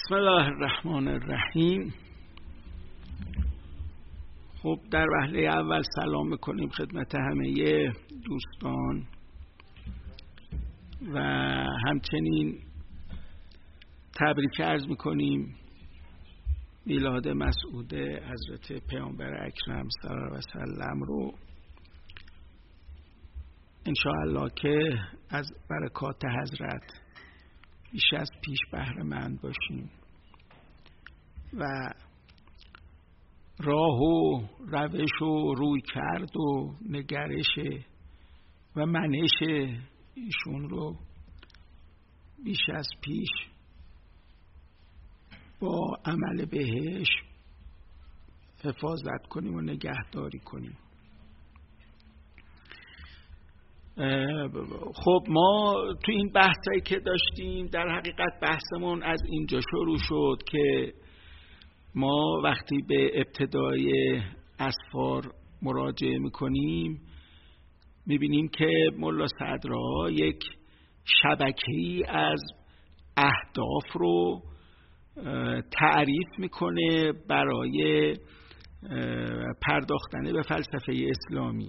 بسم الله الرحمن الرحیم. خب در وهله اول سلام میکنیم خدمت همه دوستان و همچنین تبریک عرض میکنیم میلاد مسعود حضرت پیامبر اکرم صلی الله علیه و سلم رو، انشاءالله که از برکات حضرت بیش از پیش بهره مند باشیم و راه و روش و روی کرد و نگرش و منش ایشون رو بیش از پیش با عمل بهش حفاظت کنیم و نگهداری کنیم. خب ما تو این بحثایی که داشتیم در حقیقت بحثمون از اینجا شروع شد که ما وقتی به ابتدای اسفار مراجعه میکنیم میبینیم که ملا صدرا یک شبکه‌ای از اهداف رو تعریف میکنه برای پرداختن به فلسفه اسلامی.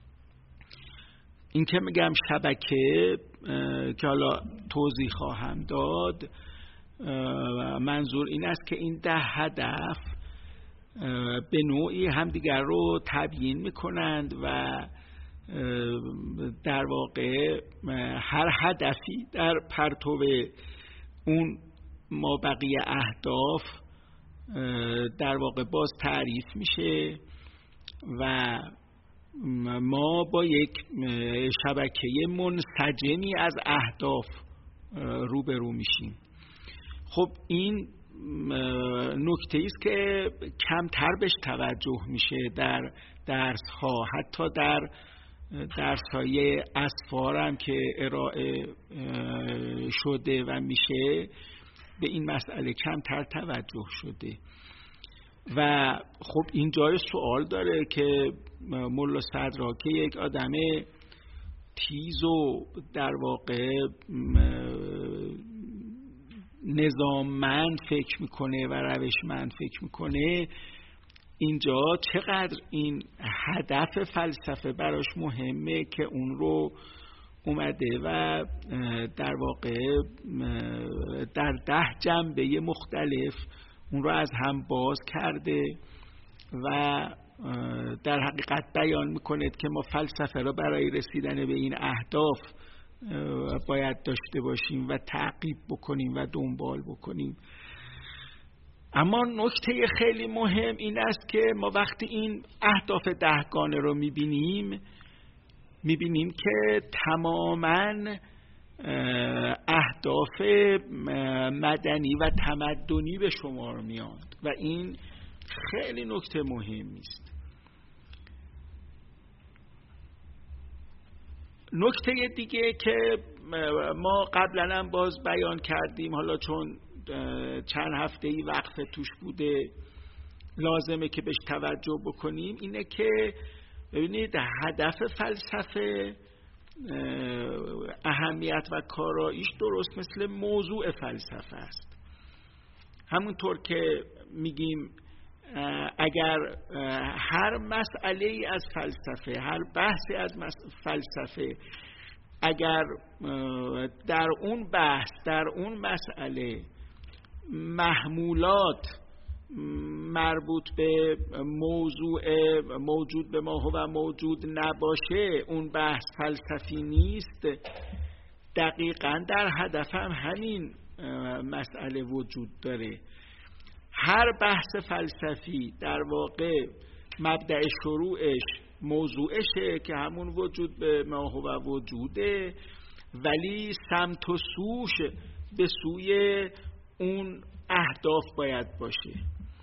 این که میگم شبکه که حالا توضیح خواهم داد، منظور این است که این 10 هدف به نوعی همدیگر رو تبیین میکنند و در واقع هر هدفی در پرتو اون مابقی اهداف در واقع باز تعریف میشه و ما با یک شبکه منسجمی از اهداف روبرو میشیم. خب این نکته است که کمتر بهش توجه میشه در درس ها، حتی در درس های اسفار هم که ارائه شده و میشه به این مسئله کمتر توجه شده و خب این جای سوال داره که ملا صدرا که یک آدم تیز و در واقع نظاممند فکر میکنه و روشمند فکر میکنه، اینجا چقدر این هدف فلسفه براش مهمه که اون رو اومده و در واقع در 10 جنبه مختلف اون رو از هم باز کرده و در حقیقت بیان میکنه که ما فلسفه رو برای رسیدن به این اهداف باید داشته باشیم و تعقیب بکنیم و دنبال بکنیم. اما نکته خیلی مهم این است که ما وقتی این اهداف 10 گانه رو میبینیم که تماماً اهداف مدنی و تمدنی به شمار میاد و این خیلی نکته مهمی است. نکته دیگه که ما قبلا هم باز بیان کردیم، حالا چون چند هفته‌ای وقفه توش بوده لازمه که بهش توجه بکنیم، اینه که ببینید هدف فلسفه اهمیت و کاراییش درست مثل موضوع فلسفه است. همونطور که میگیم اگر هر مسئله از فلسفه، هر بحثی از فلسفه، اگر در اون بحث، در اون مسئله محمولات مربوط به موضوع موجود به ما و موجود نباشه، اون بحث فلسفی نیست. دقیقاً در هدف هم همین مسئله وجود داره. هر بحث فلسفی در واقع مبدأ شروعش موضوعشه که همون وجود به ما و وجوده، ولی سمت و سوش به سوی اون اهداف باید باشه.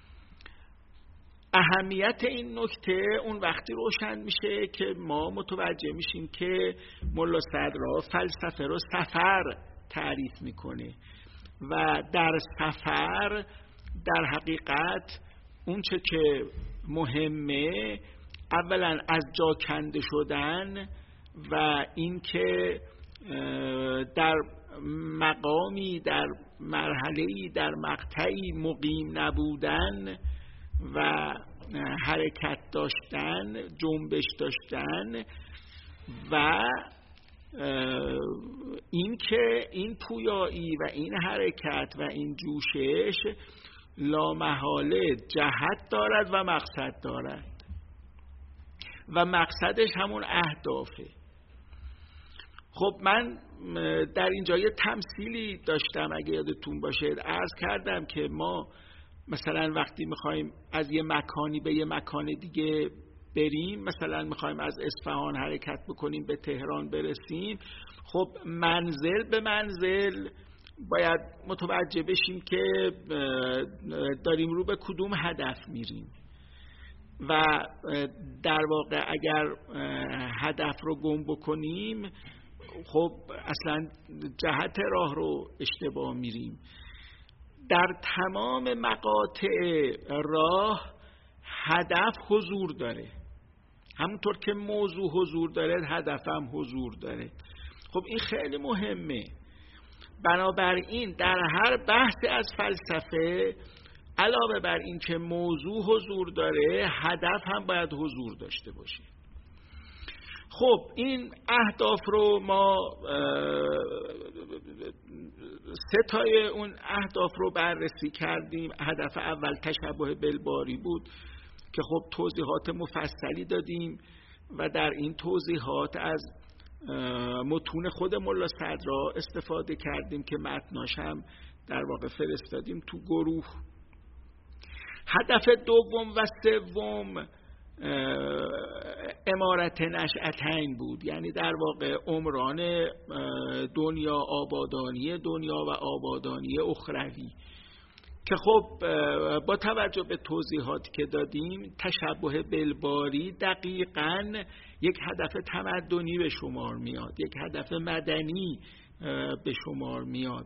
اهمیت این نکته اون وقتی روشن میشه که ما متوجه میشیم که ملا صدرا فلسفه رو سفر تعریف میکنه و در سفر در حقیقت اون چه که مهمه اولا از جا کنده شدن و این که در مقامی، در مرحله‌ای، در مقطعی مقیم نبودن و حرکت داشتن، جنبش داشتن و این که این پویایی و این حرکت و این جوشش لامحاله جهت دارد و مقصد دارد و مقصدش همون اهدافه. خب من در اینجا یه تمثیلی داشتم اگه یادتون باشه، عرض کردم که ما مثلا وقتی میخوایم از یه مکانی به یه مکان دیگه بریم، مثلا میخوایم از اصفهان حرکت بکنیم به تهران برسیم، خب منزل به منزل باید متوجه بشیم که داریم رو به کدوم هدف میریم و در واقع اگر هدف رو گم بکنیم خب اصلا جهت راه رو اشتباه میریم. در تمام مقاطع راه هدف حضور داره، همونطور که موضوع حضور داره هدف هم حضور داره. خب این خیلی مهمه. بنابراین در هر بحث از فلسفه علاوه بر این که موضوع حضور داره هدف هم باید حضور داشته باشه. خب این اهداف رو ما سه تای اون اهداف رو بررسی کردیم. هدف اول تشبه بالباری بود که خب توضیحات مفصلی دادیم و در این توضیحات از متون خود ملا صدرا استفاده کردیم که متناش هم در واقع فرستادیم تو گروه. هدف دوم و سوم امارت نشأتین بود، یعنی در واقع عمران دنیا، آبادانی دنیا و آبادانی اخروی که خب با توجه به توضیحاتی که دادیم تشبه بالباری دقیقاً یک هدف تمدنی به شمار میاد، یک هدف مدنی به شمار میاد.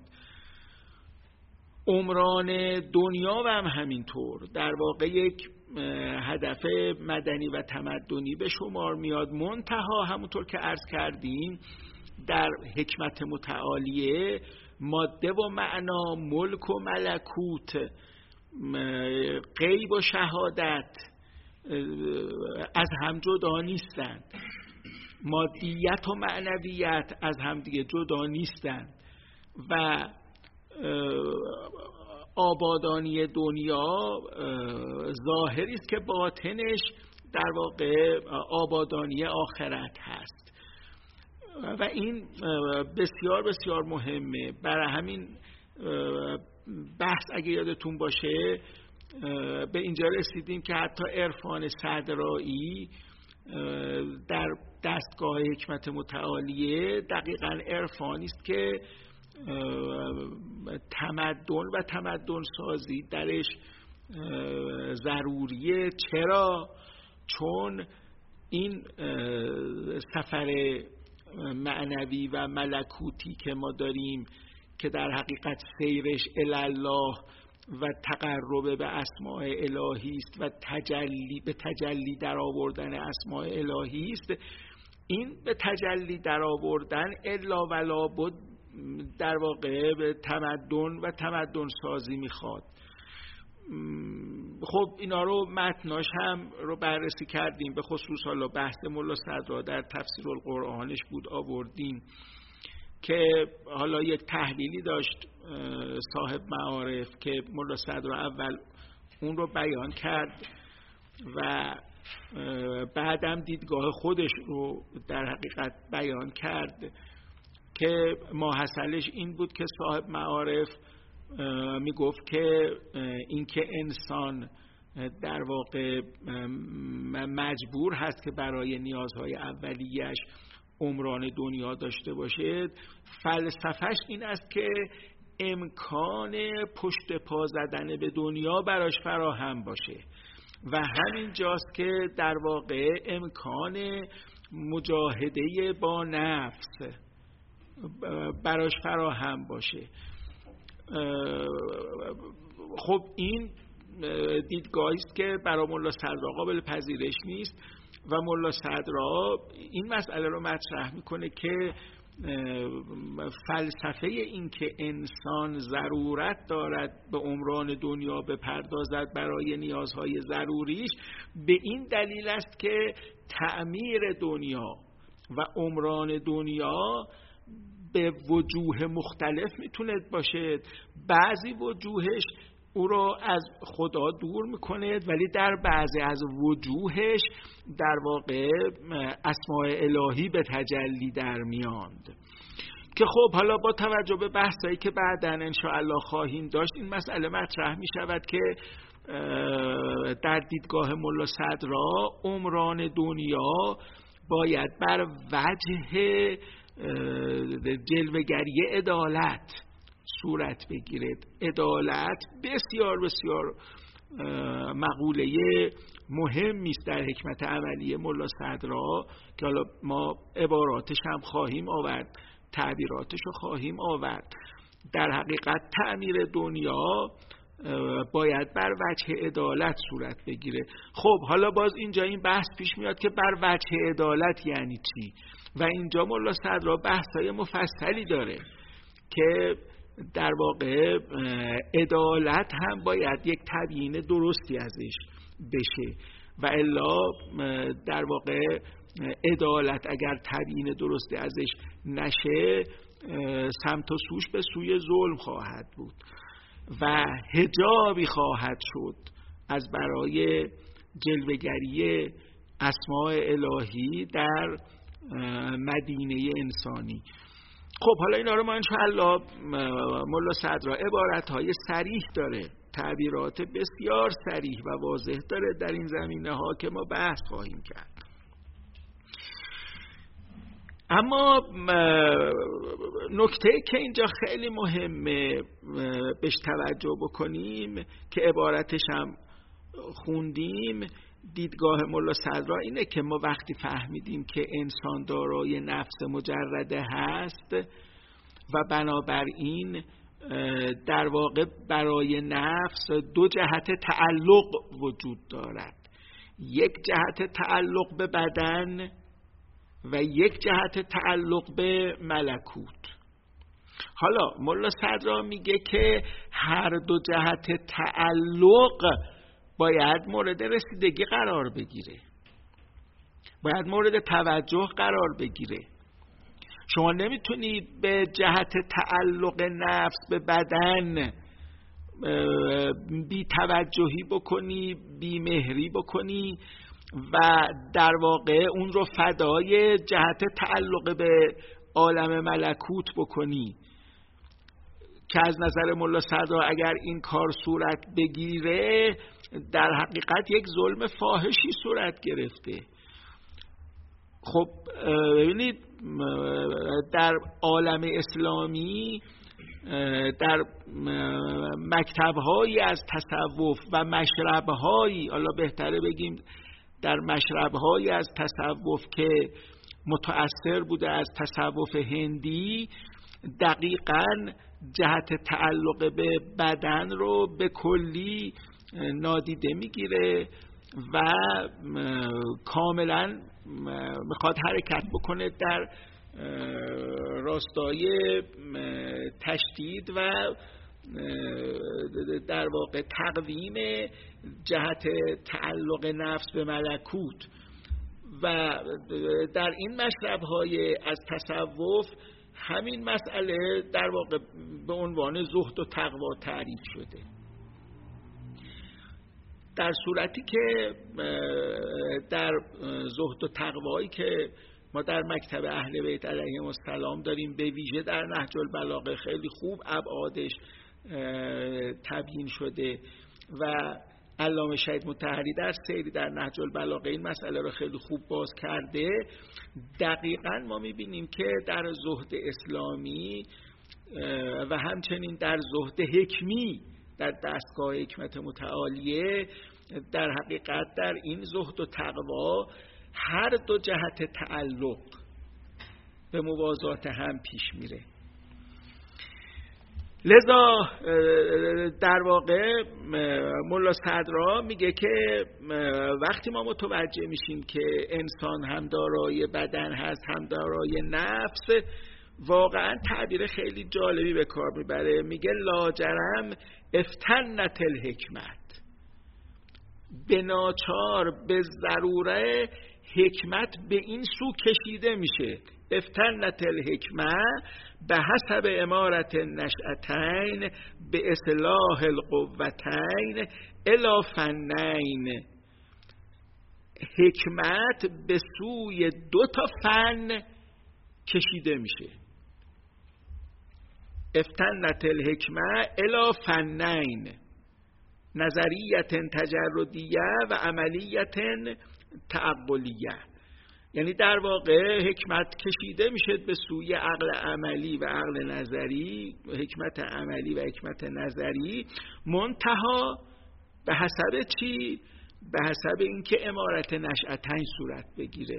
عمران دنیا و هم همینطور در واقع یک هدف مدنی و تمدنی به شمار میاد. منتها همونطور که عرض کردیم در حکمت متعالیه ماده و معنا، ملک و ملکوت، غیب و شهادت از هم جدا نیستند، مادیت و معنویت از هم دیگه جدا نیستند و آبادانی دنیا ظاهری است که باطنش در واقع آبادانی آخرت هست و این بسیار بسیار مهمه. برای همین بحث اگه یادتون باشه به اینجا رسیدیم که حتی عرفان صدرایی در دستگاه حکمت متعالیه دقیقاً عرفانی است که تمدن و تمدن سازی درش ضروریه. چرا؟ چون این سفر معنوی و ملکوتی که ما داریم که در حقیقت سیرش الله و تقرب به اسماء الهی است و به تجلی در آوردن اسماء الهی است، این به تجلی در آوردن الا ولا بد در واقع به تمدن و تمدن سازی میخواد. خب اینا رو متناش هم رو بررسی کردیم، به خصوص حالا بحث ملا صدرا در تفسیر القرآنش بود آوردیم که حالا یک تحلیلی داشت صاحب معارف که ملا صدرا اول اون رو بیان کرد و بعدم دیدگاه خودش رو در حقیقت بیان کرد که ماحصلش این بود که صاحب معارف میگفت که اینکه انسان در واقع مجبور هست که برای نیازهای اولیه‌اش عمران دنیا داشته باشه، فلسفهش این است که امکان پشت پا زدن به دنیا براش فراهم باشه و همین جاست که در واقع امکان مجاهده با نفس براش فراهم باشه. خب این دیدگاهی است که برای ملا صدرا قابل پذیرش نیست و ملا صدرا این مسئله رو مطرح میکنه که فلسفه این که انسان ضرورت دارد به عمران دنیا بپردازد برای نیازهای ضروریش، به این دلیل است که تعمیر دنیا و عمران دنیا به وجوه مختلف میتونه باشه. بعضی وجوهش او را از خدا دور میکنه، ولی در بعضی از وجوهش در واقع اسماء الهی به تجلی در میاند. که خب حالا با توجه به بحثایی که بعداً انشاءالله خواهیم داشت، این مسئله مطرح میشود که در دیدگاه ملا صدرا عمران دنیا باید بر وجه جلوه‌گری عدالت صورت بگیرد. عدالت بسیار بسیار مقوله مهمی است در حکمت عملی ملا صدرا که حالا ما عباراتش هم خواهیم آورد، تعبیراتش رو خواهیم آورد. در حقیقت تعمیر دنیا باید بر وجه عدالت صورت بگیره. خب حالا باز اینجا این بحث پیش میاد که بر وجه عدالت یعنی چی، و اینجا ملا صدرا بحث‌های مفصلی داره که در واقع عدالت هم باید یک تبیین درستی ازش بشه، و الا در واقع عدالت اگر تبیین درستی ازش نشه سمت و سوش به سوی ظلم خواهد بود و حجابی خواهد شد از برای جلوه‌گری اسماء الهی در مدینه انسانی. خب حالا اینا رو ما انشاءالله ملا صدرا عبارت‌های صریح داره، تعبیرات بسیار صریح و واضح داره در این زمینه ها که ما بحث خواهیم کرد. اما نکته که اینجا خیلی مهمه بهش توجه بکنیم که عبارتش هم خوندیم، دیدگاه ملا صدرا اینه که ما وقتی فهمیدیم که انسان دارای نفس مجرده هست و بنابراین در واقع برای نفس دو جهت تعلق وجود دارد، یک جهت تعلق به بدن و یک جهت تعلق به ملکوت. حالا ملا صدرا میگه که هر دو جهت تعلق باید مورد رسیدگی قرار بگیره، باید مورد توجه قرار بگیره. شما نمیتونی به جهت تعلق نفس به بدن بی توجهی بکنی، بی مهری بکنی و در واقع اون رو فدای جهت تعلق به عالم ملکوت بکنی، که از نظر ملا صدرا اگر این کار صورت بگیره در حقیقت یک ظلم فاحشی صورت گرفته. خب ببینید در عالم اسلامی در مکتب‌هایی از تصوف و مشرب‌هایی، حالا بهتره بگیم در مشرب‌هایی از تصوف که متأثر بوده از تصوف هندی، دقیقاً جهت تعلق به بدن رو به کلی نادیده میگیره و کاملا میخواد حرکت بکنه در راستای تشدید و در واقع تقویم جهت تعلق نفس به ملکوت. و در این مشرب‌های از تصوف همین مسئله در واقع به عنوان زهد و تقوا تعریف شده، در صورتی که در زهد و تقوایی که ما در مکتب اهل بیت علیهم السلام داریم، به ویژه در نهج البلاغه خیلی خوب ابعادش تبیین شده و علامه شهید مطهری در سیری در نهج البلاغه این مسئله رو خیلی خوب باز کرده. دقیقاً ما می‌بینیم که در زهد اسلامی و همچنین در زهد حکمی در دستگاه حکمت متعالیه، در حقیقت در این زهد و تقوا هر دو جهت تعلق به موازات هم پیش میره. لذا در واقع ملا صدرا میگه که وقتی ما متوجه میشیم که انسان هم دارای بدن هست هم دارای نفس، واقعا تعبیر خیلی جالبی به کار میبره، میگه لاجرم افتنت الحکمت، به ناچار به ضروره حکمت به این سو کشیده میشه. افتنت الحکمه به حسب امارت نشأتین به اصلاح القوتین الی فنین. حکمت به سوی 2 فن کشیده میشه. افتنت الحکمه الی فنین، نظریت تجردیه و عملیت تعقلیه. یعنی در واقع حکمت کشیده میشه به سوی عقل عملی و عقل نظری، حکمت عملی و حکمت نظری، منتها به حسب چی؟ به حسب اینکه امارت نشأتین صورت بگیره.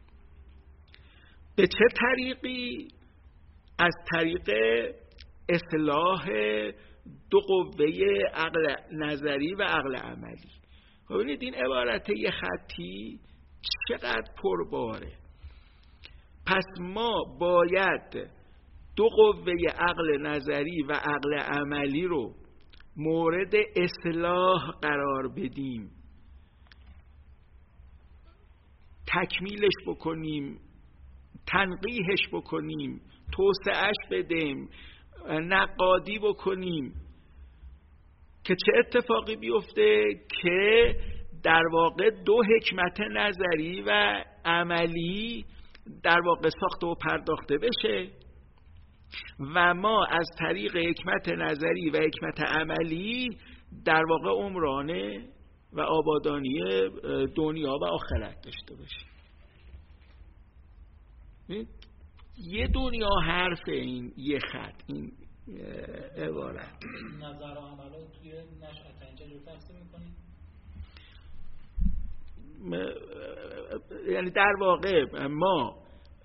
به چه طریقی؟ از طریق اصلاح 2 قوه عقل نظری و عقل عملی. ببینید این عبارت یه خطی چقدر پرباره. پس ما باید 2 قوه عقل نظری و عقل عملی رو مورد اصلاح قرار بدیم، تکمیلش بکنیم، تنقیحش بکنیم، توسعهش بدیم، نقادی بکنیم که چه اتفاقی بیفته؟ که در واقع 2 حکمت نظری و عملی در واقع ساخته و پرداخته بشه و ما از طریق حکمت نظری و حکمت عملی در واقع عمرانه و آبادانی دنیا و آخرت داشته باشیم. یه دنیا حرف این یه خط، این عبارت. نظر و عملات توی نشأتین چجور تفسیر می‌کنید؟ یعنی در واقع ما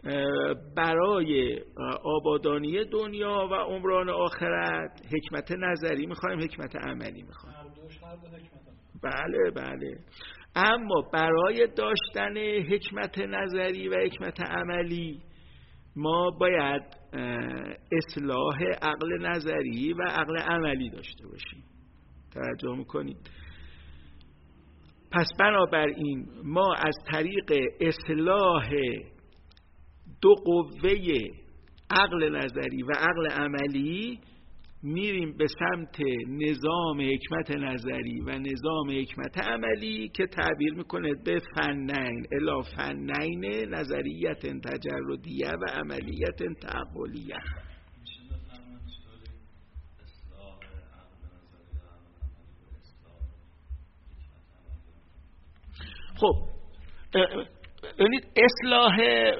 برای آبادانی دنیا و عمران آخرت حکمت نظری می‌خوایم، حکمت عملی می‌خوایم. هر دو حکمت. بله. اما برای داشتن حکمت نظری و حکمت عملی ما باید اصلاح عقل نظری و عقل عملی داشته باشیم. توجه میکنید؟ پس بنابراین ما از طریق اصلاح 2 قوه عقل نظری و عقل عملی میریم به سمت نظام حکمت نظری و نظام حکمت عملی که تعبیر میکنه به فنین الی فنین، نظریت تجردیه و عملیت تعقلیه. خب ببینید اصلاح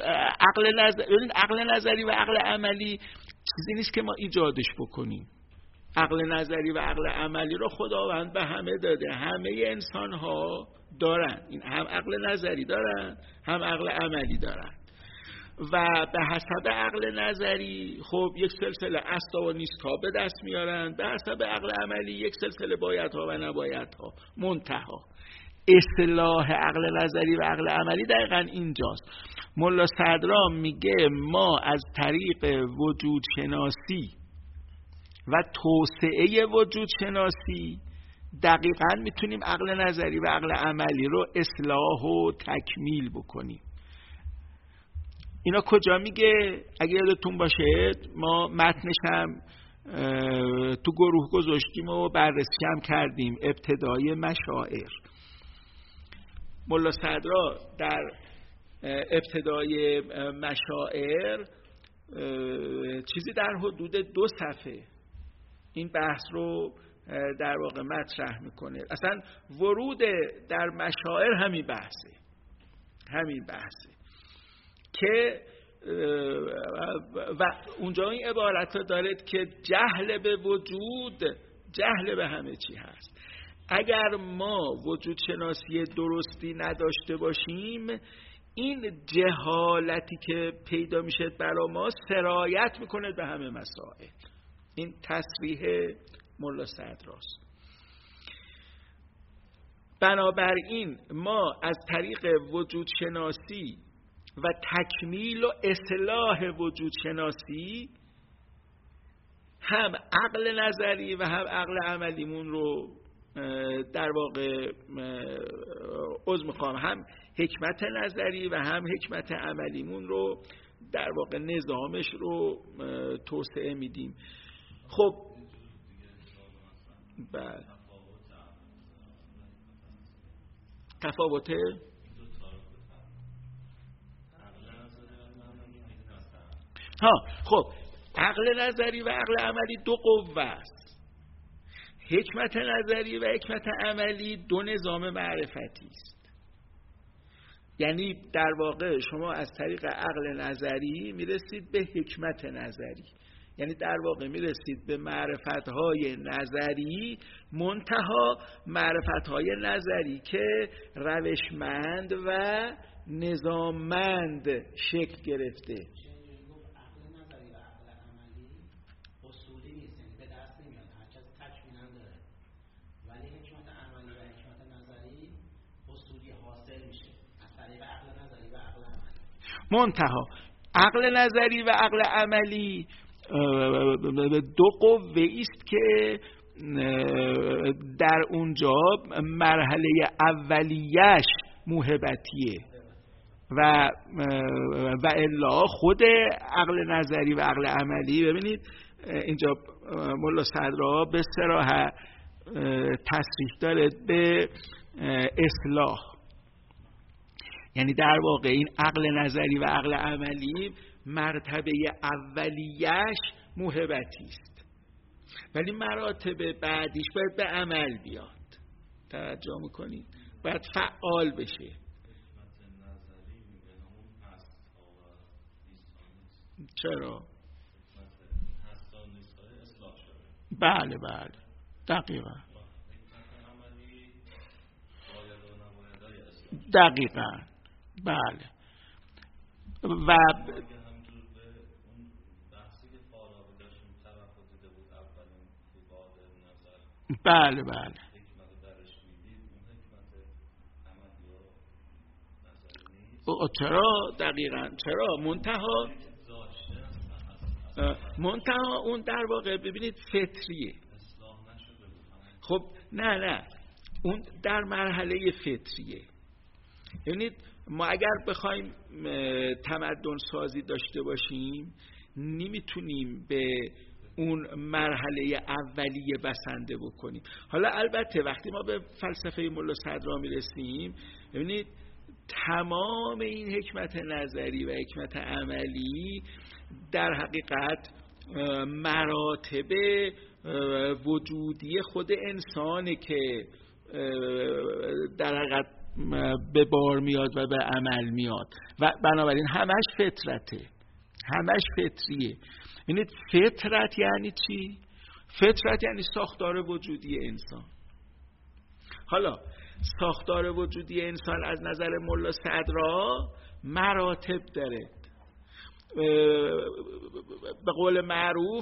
عقل نظری و عقل عملی چیزی نیست که ما ایجادش بکنیم. عقل نظری و عقل عملی رو خداوند به همه داده، همه انسان ها دارن، این هم عقل نظری دارن هم عقل عملی دارن و به حسب عقل نظری خب یک سلسله استا و نیستا به دست میارن، به حسب عقل عملی یک سلسله بایدها و نبایدها. منتها اصلاح عقل نظری و عقل عملی دقیقاً اینجاست. ملا صدرا میگه ما از طریق وجود شناسی و توسعه وجود شناسی دقیقاً میتونیم عقل نظری و عقل عملی رو اصلاح و تکمیل بکنیم. اینا کجا میگه؟ اگه یادتون باشه ما متنش هم تو گروه گذاشتیم و بررسی هم کردیم. ابتدای مشاعر ملا صدرا در ابتدای مشاعر چیزی در حدود 2 صفحه این بحث رو در واقع مطرح میکنه. اصلا ورود در مشاعر همین بحثه که و اونجا این عبارت رو دارد که جهل به وجود جهل به همه چی هست. اگر ما وجود شناسی درستی نداشته باشیم این جهالتی که پیدا میشه برای ما سرایت میکنه به همه مسائل. این تصریح ملا صدراست. بنابراین ما از طریق وجود شناسی و تکمیل و اصلاح وجود شناسی هم عقل نظری و هم عقل عملیمون رو در واقع هم حکمت نظری و هم حکمت عملیمون رو در واقع نظامش رو توسعه میدیم. خب بله تفاوته خب عقل نظری و عقل عملی دو قوه است. حکمت نظری و حکمت عملی دو نظام معرفتی است. یعنی در واقع شما از طریق عقل نظری میرسید به حکمت نظری، یعنی در واقع میرسید به معرفت‌های نظری، منتها معرفت‌های نظری که روشمند و نظاممند شکل گرفته. منتها عقل نظری و عقل عملی دو قوه است که در اونجا مرحله اولیش موهبتیه و الا خود عقل نظری و عقل عملی، ببینید اینجا ملا صدرا به صراحت تصریح داره به اصلاح، یعنی در واقع این عقل نظری و عقل عملی مرتبه اولیش موهبتی است، ولی مراتب بعدیش باید به عمل بیاد. توجه میکنید؟ باید فعال بشه. چرا؟ بله بله دقیقا بله. و بله بله چرا دقیقاً چرا منتها اون در واقع ببینید فطریه. خب نه اون در مرحله فطریه. یعنی ما اگر بخوایم تمدن سازی داشته باشیم نمیتونیم به اون مرحله اولیه بسنده بکنیم. حالا البته وقتی ما به فلسفه ملا صدرا میرسیم ببینید تمام این حکمت نظری و حکمت عملی در حقیقت مراتب وجودی خود انسانه که در حقیقت به بار میاد و به عمل میاد و بنابراین همش فطرته، همش فطریه. ببینید فطرت یعنی چی؟ فطرت یعنی ساختار وجودی انسان. حالا ساختار وجودی انسان از نظر ملا صدرا مراتب داره. به قول معروف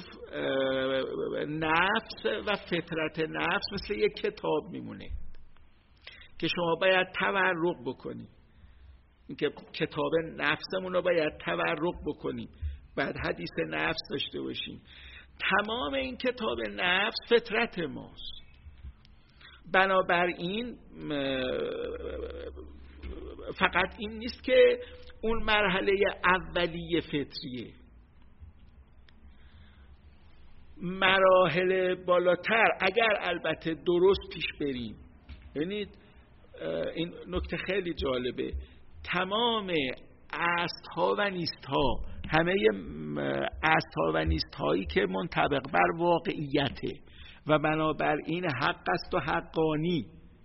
نفس و فطرت نفس مثل یک کتاب میمونه که شما باید تورق بکنی، که کتاب نفسمون رو باید تورق بکنیم، بعد حدیث نفس داشته باشیم. تمام این کتاب نفس فطرت ماست. بنابراین فقط این نیست که اون مرحله اولیه فطریه، مراحل بالاتر اگر البته درست پیش بریم. ببینید این نکته خیلی جالبه، تمام استها و نیستها، همه استها و نیستهایی که منطبق بر واقعیته و بنابراین حق است و حقانی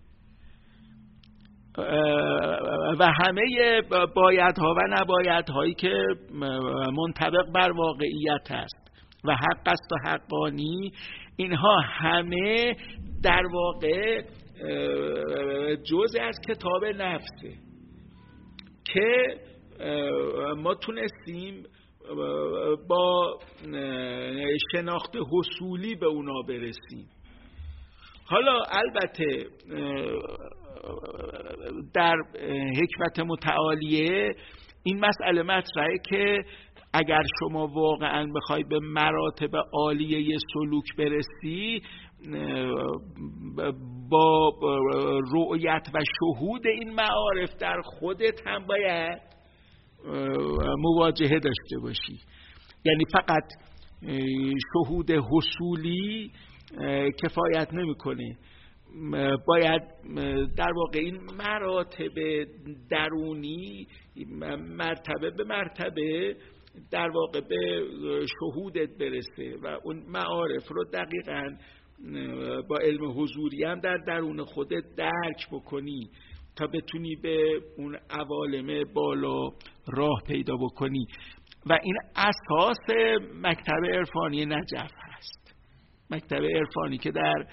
و همه بایدها و نبایدهایی که منطبق بر واقعیت است و حق است و حقانی، اینها همه در واقع جزء از کتاب نفسه که ما تونستیم با شناخت حصولی به اونا برسیم. حالا البته در حکمت متعالیه این مسئله مطرحه که اگر شما واقعا بخوای به مراتب عالیه سلوک برسی، با رؤیت و شهود این معارف در خودت هم باید مواجهه داشته باشی. یعنی فقط شهود حصولی کفایت نمیکنه، باید در واقع این مراتب درونی مرتبه به مرتبه در واقع به شهودت برسه و اون معارف رو دقیقاً با علم حضوری هم در درون خودت درک بکنی تا بتونی به اون عوالم بالا راه پیدا بکنی. و این اساس مکتب عرفانی نجف هست، مکتب عرفانی که در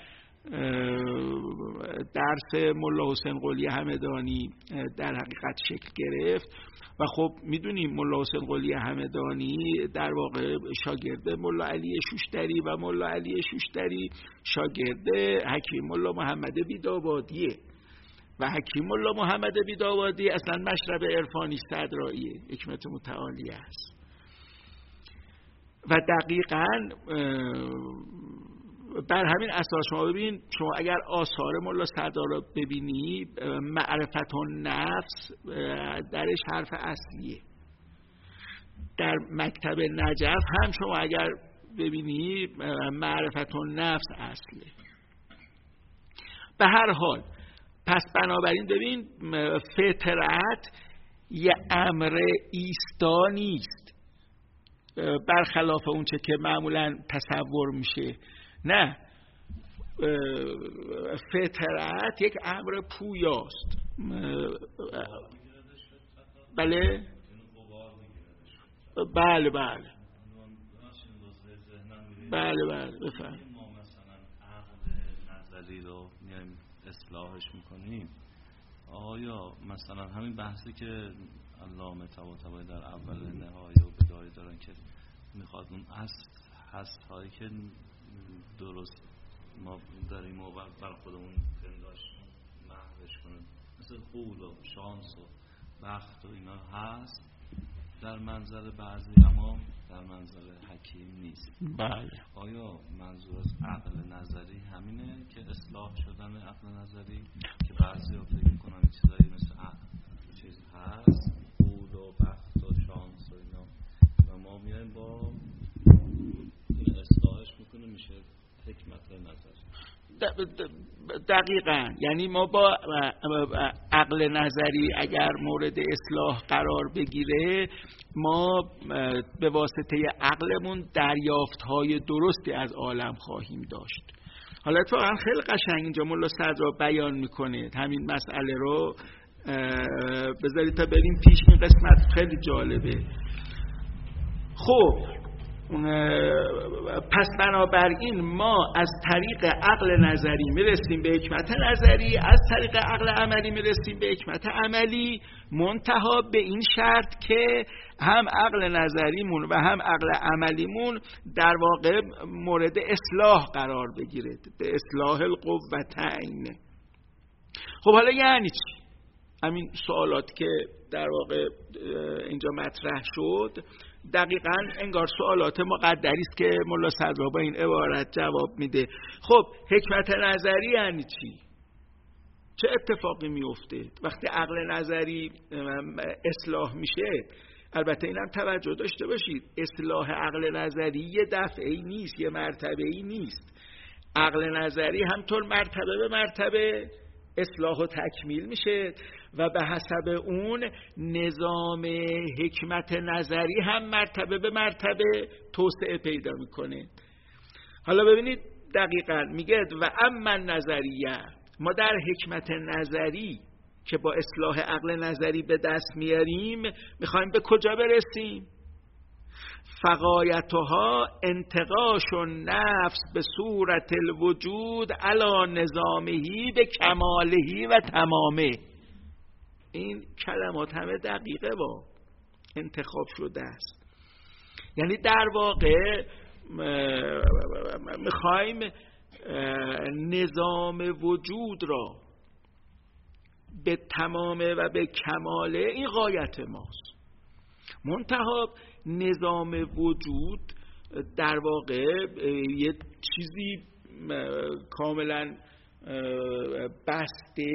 درس ملا حسین قلی همدانی در حقیقت شکل گرفت. و خب میدونیم ملا حسین قلی همدانی در واقع شاگرد ملا علی شوشتری و ملا علی شوشتری شاگرد حکیم ملا محمد بیداوادیه و حکیم ملا محمد بیداوادی اصلا مشرب عرفانی صدراییه، حکمت متعالیه است. و دقیقاً بر همین اساس شما ببین، شما اگر آثار ملا صدرا رو ببینی، معرفت النفس درش حرف اصلیه. در مکتب نجف هم شما اگر ببینی معرفت النفس اصله. به هر حال پس بنابراین ببین، فطرت یه امر ایستا نیست برخلاف اون چه که معمولا تصور میشه. نه، فطرت یک امر پویاست. بله بله بله بله بله بفهم. ما مثلا عقل نظری رو میایم اصلاحش میکنیم، آیا مثلا همین بحثی که علامه طباطبایی در اول نهایه و بدایه دارن که میخواد اون هست هایی که درست ما داریم و بر خودمون پنداش محوش کنیم، مثل قول و شانس و بخت و اینا هست در منظر بعضی، اما در منظر حکیم نیست. بله. آیا منظور از عقل نظری همینه که اصلاح شدن عقل نظری که بعضی ها فکر میکنن چیزایی مثل چیز هست، قول و بخت و شانس و اینا، و ما میایم با این اصلاحش میکنه میشه حکمت نظری. دقیقاً، یعنی ما با عقل نظری اگر مورد اصلاح قرار بگیره، ما به واسطه عقلمون دریافت‌های درستی از عالم خواهیم داشت. حالا اتفاقاً خیلی قشنگ اینجا ملا صدرا بیان میکنه همین مسئله رو. بذارید تا بریم پیش، این قسمت خیلی جالبه. خب پس بنابراین ما از طریق عقل نظری میرسیم به حکمت نظری، از طریق عقل عملی میرسیم به حکمت عملی، منتها به این شرط که هم عقل نظریمون و هم عقل عملیمون در واقع مورد اصلاح قرار بگیره، به اصلاح القوتین. خب حالا یعنی چی؟ همین سوالات که در واقع اینجا مطرح شد دقیقاً انگار سوالات مقدری است که ملا صدرا با این عبارت جواب میده. خب حکمت نظری یعنی چی؟ چه اتفاقی میفته وقتی عقل نظری اصلاح میشه؟ البته اینم توجه داشته باشید، اصلاح عقل نظری یه دفعه‌ای نیست، یه مرتبه‌ای نیست. عقل نظری همطور مرتبه به مرتبه اصلاح و تکمیل میشه و به حسب اون نظام حکمت نظری هم مرتبه به مرتبه توسعه پیدا میکنه. حالا ببینید دقیقاً میگه و اما نظریه، ما در حکمت نظری که با اصلاح عقل نظری به دست میاریم میخوایم به کجا برسیم؟ فغایتها انتقاش النفس به صورت الوجود علی نظامهی به کمالهی و تمامه. این کلمات همه دقیقه با انتخاب شده است. یعنی در واقع میخوایم نظام وجود را به تمامه و به کماله، این غایت ماست. منتها نظام وجود در واقع یه چیزی کاملا بسته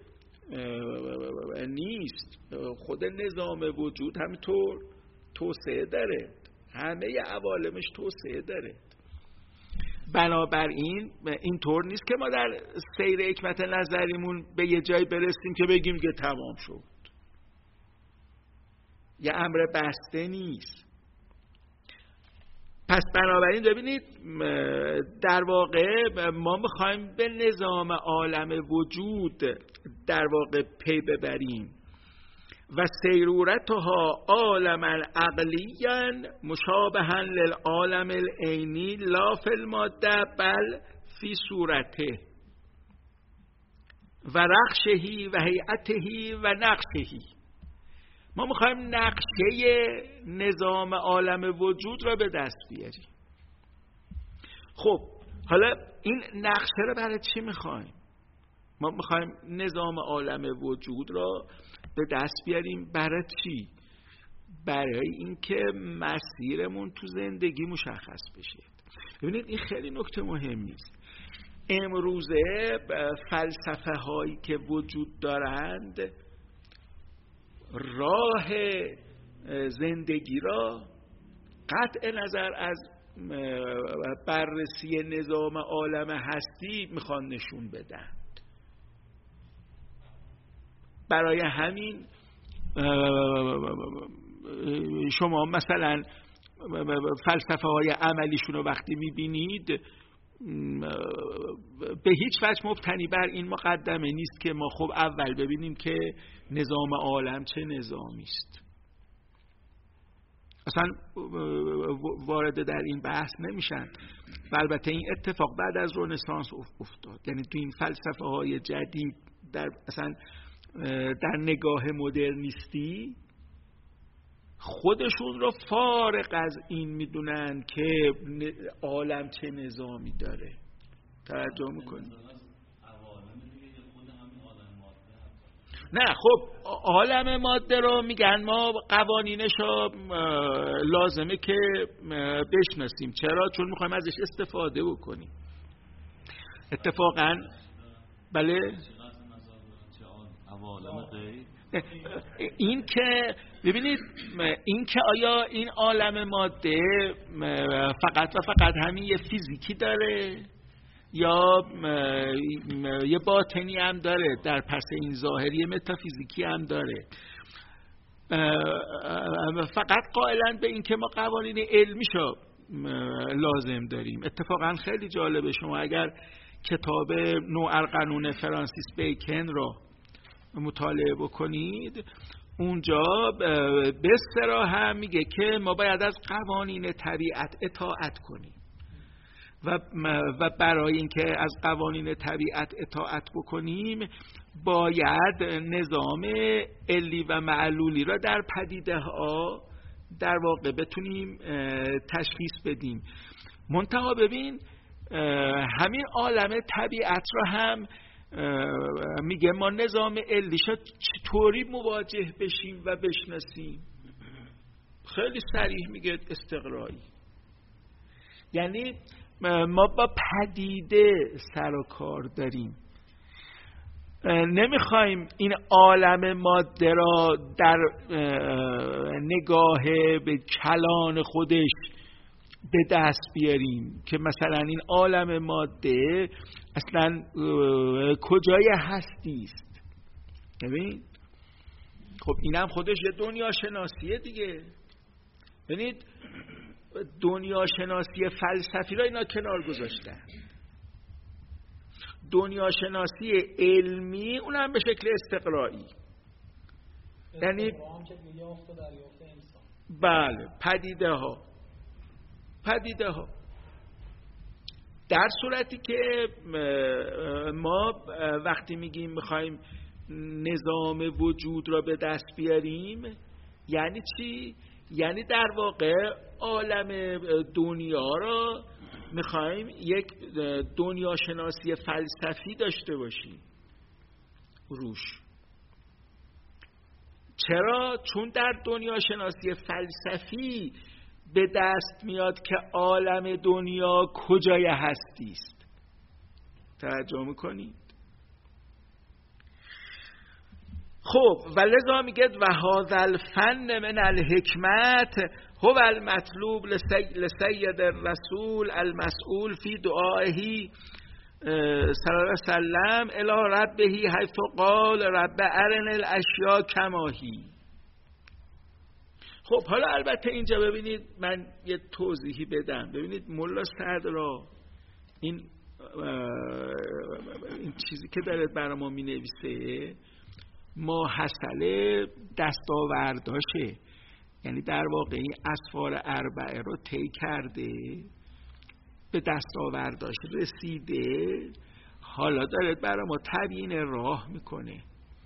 نیست. خود نظام وجود همینطور توسعه داره، همه عوالمش توسعه داره. بنابراین اینطور نیست که ما در سیر حکمت نظریمون به یه جایی برسیم که بگیم که تمام شد. یه امر بسته نیست. پس بنابراین ببینید در واقع ما میخوایم به نظام عالم وجود در واقع پی ببریم و سیرورتها عالما عقلیا مشابها للعالم العینی لا فی الماده بل فی صورته و رخشهی و هیئتهی و نقشهی. ما میخوایم نقشه نظام عالم وجود را به دست بیاریم. خب حالا این نقشه را برای چی میخوایم؟ ما میخوایم نظام عالم وجود را به دست بیاریم برای چی؟ برای اینکه مسیرمون تو زندگی مشخص بشه. ببینید این خیلی نکته مهمی است. امروزه فلسفه هایی که وجود دارند راه زندگی را قطع نظر از بررسی نظام عالم هستی میخوان نشون بدن. برای همین شما مثلا فلسفه های عملیشون رو وقتی میبینید به هیچ وجه مبتنی بر این مقدمه نیست که ما خب اول ببینیم که نظام عالم چه نظامی است. اصلا وارد در این بحث نمیشن. البته این اتفاق بعد از رنسانس افتاد. یعنی تو این فلسفه های جدید در نگاه مدرنیستی خودشون رو فارغ از این میدونن که عالم چه نظامی داره. توجه میکنی؟ نه خب عالم ماده رو میگن ما قوانینش رو لازمه که بشناسیم. چرا؟ چون میخوایم ازش استفاده بکنیم. اتفاقا بله این که ببینید این که آیا این عالم ماده فقط و فقط همین یه فیزیکی داره یا یه باطنی هم داره، در پس این ظاهری متافیزیکی هم داره. فقط قائلن به این که ما قوانین علمیشو لازم داریم. اتفاقا خیلی جالبه، شما اگر کتاب نوارقانون فرانسیس بیکن رو مطالعه بکنید اونجا به صراحت میگه که ما باید از قوانین طبیعت اطاعت کنیم و برای اینکه از قوانین طبیعت اطاعت بکنیم باید نظام علی و معلولی را در پدیده ها در واقع بتونیم تشخیص بدیم. منتها ببین همین عالم طبیعت را هم میگه ما نظام علیشا چطوری مواجه بشیم و بشناسیم. خیلی صریح میگه استقرایی. یعنی ما با پدیده سر و کار داریم، نمیخوایم این عالم ماده را در نگاه به کلان خودش به دست بیاریم که مثلا این عالم ماده اصلا کجای هستی است. ببین خب اینم خودش یه دنیا شناسیه دیگه. ببینید دنیا شناسی فلسفی را اینا کنار گذاشتن، دنیا شناسی علمی اونم به شکل استقرایی. یعنی بله پدیده ها در صورتی که ما وقتی میگیم میخوایم نظام وجود را به دست بیاریم یعنی چی؟ یعنی در واقع عالم دنیا را میخوایم یک دنیا شناسی فلسفی داشته باشیم روش. چرا؟ چون در دنیا شناسی فلسفی به دست میاد که عالم دنیا کجای هستی است. توجه میکنید؟ خب ولذا میگه و هذا الفن من الحکمت هو المطلوب لسید الرسول المسئول فی دعائه صلی الله علیه وسلم الی ربه حیث قال رب ارنی الاشیاء کما هی. خب حالا البته اینجا ببینید من یه توضیحی بدم. ببینید ملا صدرا این چیزی که داره برای ما می نویسه ما حصله دستاورداشه، یعنی در واقع این اسفار اربعه رو طی کرده، به دستاورداش رسیده، حالا داره برای ما تبیین راه میکنه.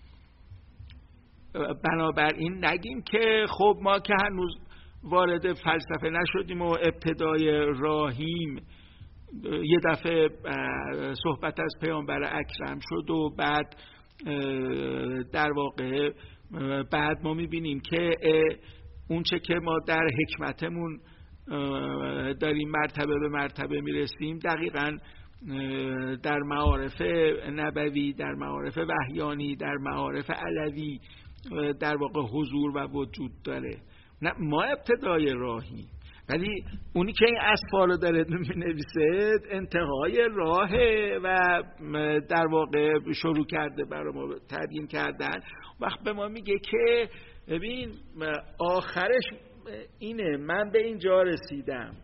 بنابراین نگیم که خب ما که هنوز وارد فلسفه نشدیم و ابتدای راهیم، یه دفعه صحبت از پیامبر اکرم شد و بعد در واقع بعد ما میبینیم که اون چه که ما در حکمتمون داریم مرتبه به مرتبه میرسیم دقیقاً در معارف نبوی، در معارف وحیانی، در معارف علوی در واقع حضور و وجود داره. نه ما ابتدای راهی، ولی اونی که این اسفار رو داره می‌نویسه انتهای راهه و در واقع شروع کرده برای ما تبیین کردن. وقت به ما میگه که ببین آخرش اینه، من به اینجا رسیدم.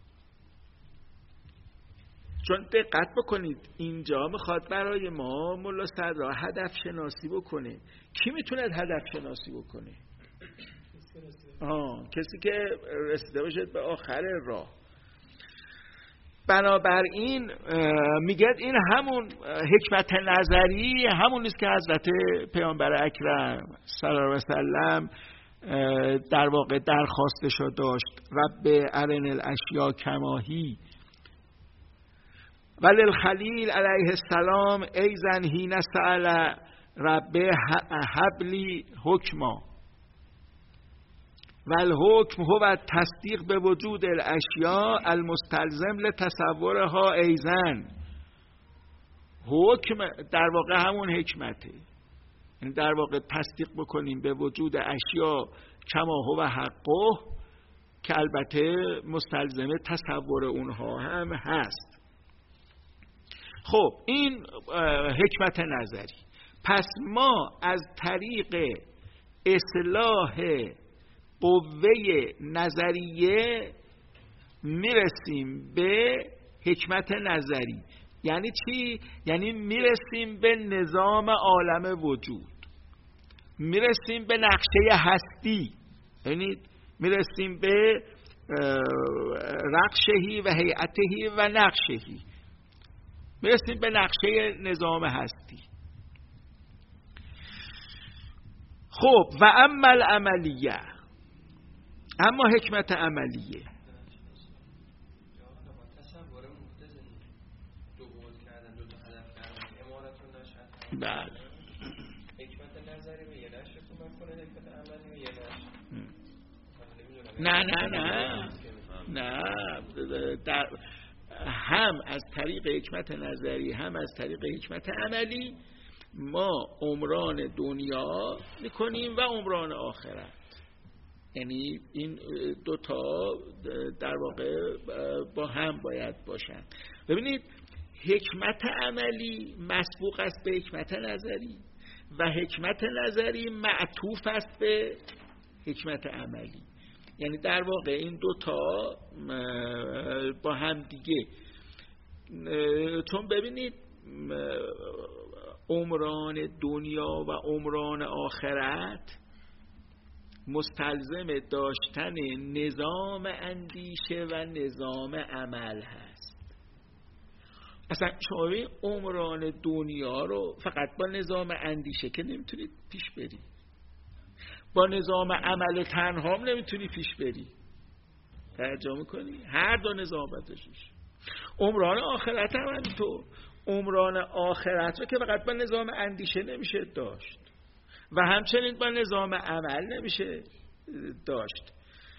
چون دقت بکنید اینجا میخواد برای ما ملا صدرا هدف شناسی بکنه. کی میتونه هدف شناسی بکنه؟ کسی که رسیده باشه به آخر راه. بنابراین میگه این همون حکمت نظری همون نیست که حضرت پیامبر اکرم صلی الله علیه وسلم در واقع درخواستشو داشت رب ارنی الاشیاء کما هی. ولی الخلیل علیه السلام ایزن حین سأل رب هب لی حکما والحکم هو تصدیق به وجود الاشیاء المستلزم لتصورها ایزن. حکم در واقع همون حکمته، یعنی در واقع تصدیق بکنیم به وجود اشیاء کما هو حقه، که البته مستلزم تصور اونها هم هست. خب این حکمت نظری. پس ما از طریق اصلاح قوه نظریه میرسیم به حکمت نظری. یعنی چی؟ یعنی میرسیم به نظام عالم وجود، میرسیم به نقشه هستی، یعنی میرسیم به رقشهی و هیئتهی و نقشهی، میرسیم به نقشه نظام هستی. خب و اما العملیه، اما حکمت عملیه. بله. حکمت نظری به یه نشر کمک کنه، حکمت عملی به یه نشر. نه هم از طریق حکمت نظری هم از طریق حکمت عملی ما عمران دنیا میکنیم و عمران آخرت. یعنی این دوتا در واقع با هم باید باشن. ببینید حکمت عملی مسبوق است به حکمت نظری و حکمت نظری معطوف است به حکمت عملی. یعنی در واقع این دوتا با هم دیگه، چون ببینید عمران دنیا و عمران آخرت مستلزم داشتن نظام اندیشه و نظام عمل هست. اصلا شما عمران دنیا رو فقط با نظام اندیشه که نمیتونید پیش بری، با نظام عمل تنها هم نمیتونی پیش بری. توجه میکنی؟ هر دو نظام باید داشتیش. عمران آخرت هم همینطور. عمران آخرت رو که فقط با نظام اندیشه نمیشه داشت، و همچنین با نظام عمل نمیشه داشت.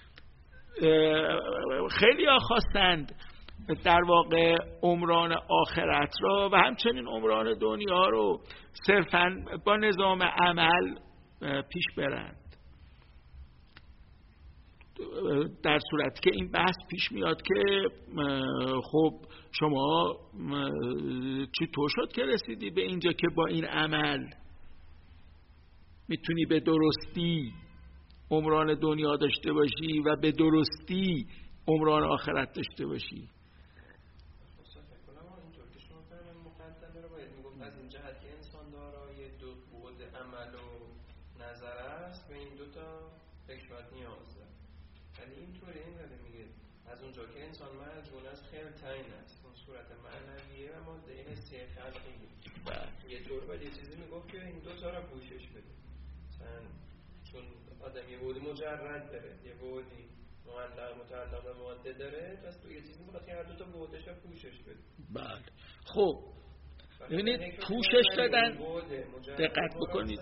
خیلی ها خواستند در واقع عمران آخرت را و همچنین عمران دنیا رو صرفاً با نظام عمل پیش برند، در صورتی که این بحث پیش میاد که خب شما چطور شد که رسیدی به اینجا که با این عمل میتونی به درستی عمران دنیا داشته باشی و به درستی عمران آخرت داشته باشی؟ از این جهت که انسان دارای دو بعد عمل و نظر است به این دوتا حکمت نیاز داره. ولی اینطوری این داره میگه از اونجا که انسان مجبور است خیلی تعیین است اون صورت معنویه و ماده این حسی خلقی یه طور ولی چیزی میگفت که این دوتا را پوشش بده. مثلا چون آدم یه بودی مجرد داره، یه بودی متعلق به ماده داره، پس تو یه چیزی میخواد که هر دوتا بودش را پوشش بده. بله خب ببینید پوشش دادن، دقت بکنید،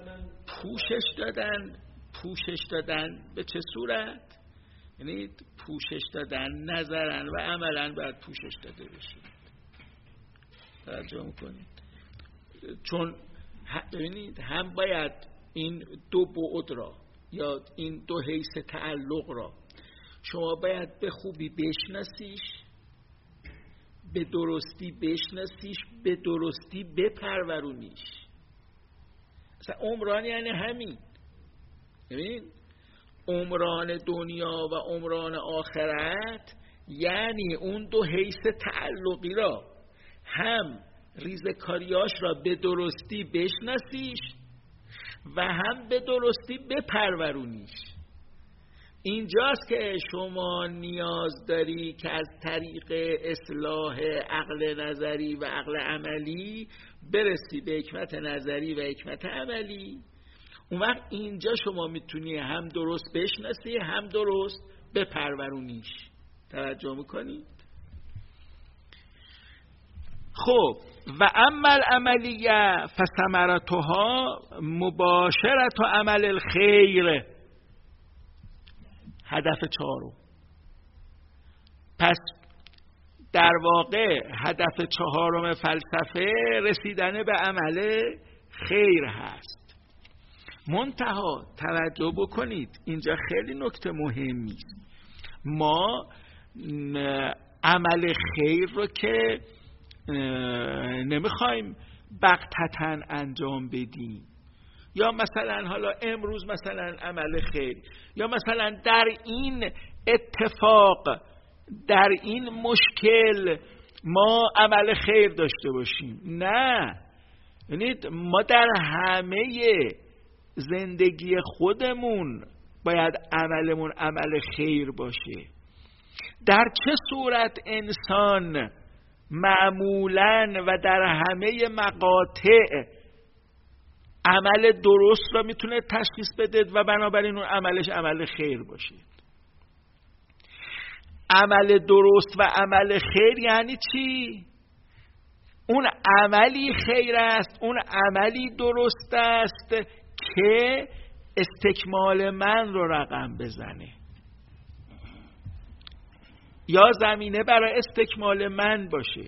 پوشش دادن به چه صورت؟ یعنی پوشش دادن نظرن و عملا باید پوشش داده بشید. توجه میکنید؟ چون ببینید هم باید این دو بعد را یا این دو حیث تعلق را شما باید به خوبی بشناسیش، به درستی بشناسیش، به درستی بپرورونیش. مثلا عمران یعنی همین. ببین عمران دنیا و عمران آخرت یعنی اون دو حیث تعلقی را هم ریزکاریاش را به درستی بشناسیش و هم به درستی بپرورونیش. اینجاست که شما نیاز داری که از طریق اصلاح عقل نظری و عقل عملی برسی به حکمت نظری و حکمت عملی. اون وقت اینجا شما میتونی هم درست بشناسی هم درست بپرورونیش. توجه میکنید؟ خب و عمل عملیه فثمرتها مباشرت و عمل الخیر. هدف چهارم. پس در واقع هدف چهارم فلسفه رسیدن به عمل خیر هست. منتها توجه بکنید اینجا خیلی نکته مهمی است. ما عمل خیر رو که نمیخوایم بغتتاً انجام بدیم، یا مثلا حالا امروز مثلا عمل خیر، یا مثلا در این اتفاق، در این مشکل ما عمل خیر داشته باشیم. نه، یعنی ما در همه زندگی خودمون باید عملمون عمل خیر باشه. در چه صورت انسان معمولاً و در همه مقاطع عمل درست را میتونه تشخیص بده و بنابراین اون عملش عمل خیر باشه. عمل درست و عمل خیر یعنی چی؟ اون عملی خیر است، اون عملی درست است که استکمال من رو رقم بزنه یا زمینه برای استکمال من باشه.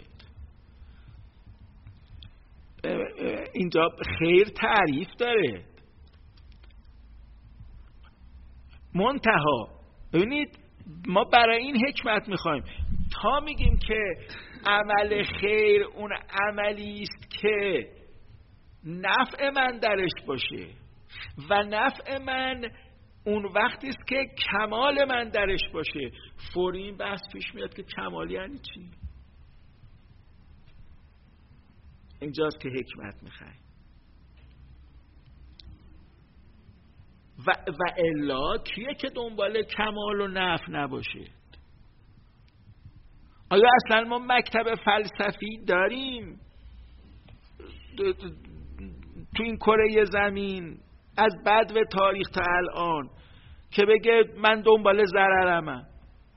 اینجا خیر تعریف داره. منتها ببینید ما برای این حکمت میخوایم تا میگیم که عمل خیر اون عملی است که نفع من درش باشه و نفع من اون وقتی است که کمال من درش باشه. فوری این بحث پیش میاد که کمال یعنی چی؟ اینجاست که حکمت میخوایم. و الا کیه که دنبال کمال و نفع نباشه؟ آیا اصلا ما مکتب فلسفی داریم تو این کره زمین از بدو تاریخ تا الان که بگه من دنبال ضررمم؟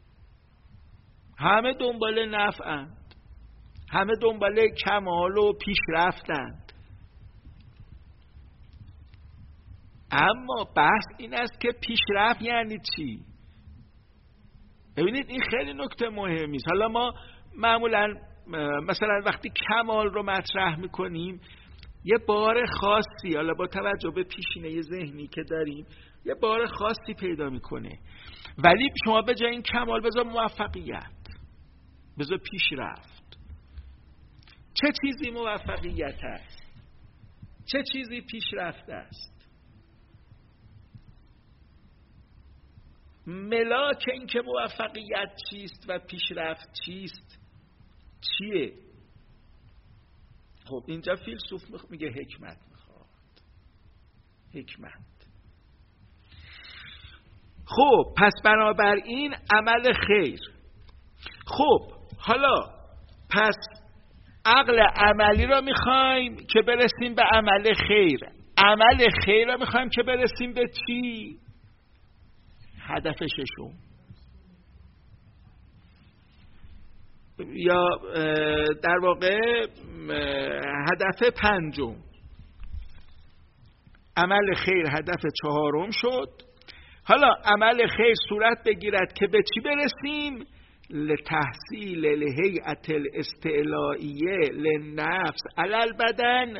همه دنبال نفعند، همه دنبال کمال و پیشرفتند. اما بحث این است که پیشرفت یعنی چی؟ ببینید این خیلی نکته مهمی است. حالا ما معمولا مثلا وقتی کمال رو مطرح میکنیم یه بار خاصی، حالا با توجه به پیشینه ذهنی که داریم، یه بار خاصی پیدا میکنه. ولی شما به جای این کمال بذار موفقیت، بذار پیشرفت. چه چیزی موفقیت است؟ چه چیزی پیشرفت است؟ ملاک این که موفقیت چیست و پیشرفت چیست چیه؟ خب اینجا فیلسوف میگه حکمت میخواد. حکمت. خب پس بنابراین عمل خیر. خب حالا پس عقل عملی رو میخوایم که برسیم به عمل خیر. عمل خیر رو میخوایم که برسیم به چی؟ هدف ششم یا در واقع هدف پنجم. عمل خیر هدف چهارم شد. حالا عمل خیر صورت بگیرد که به چی برسیم؟ لتحصیل الهیئة الاستعلائیه للنفس علی البدن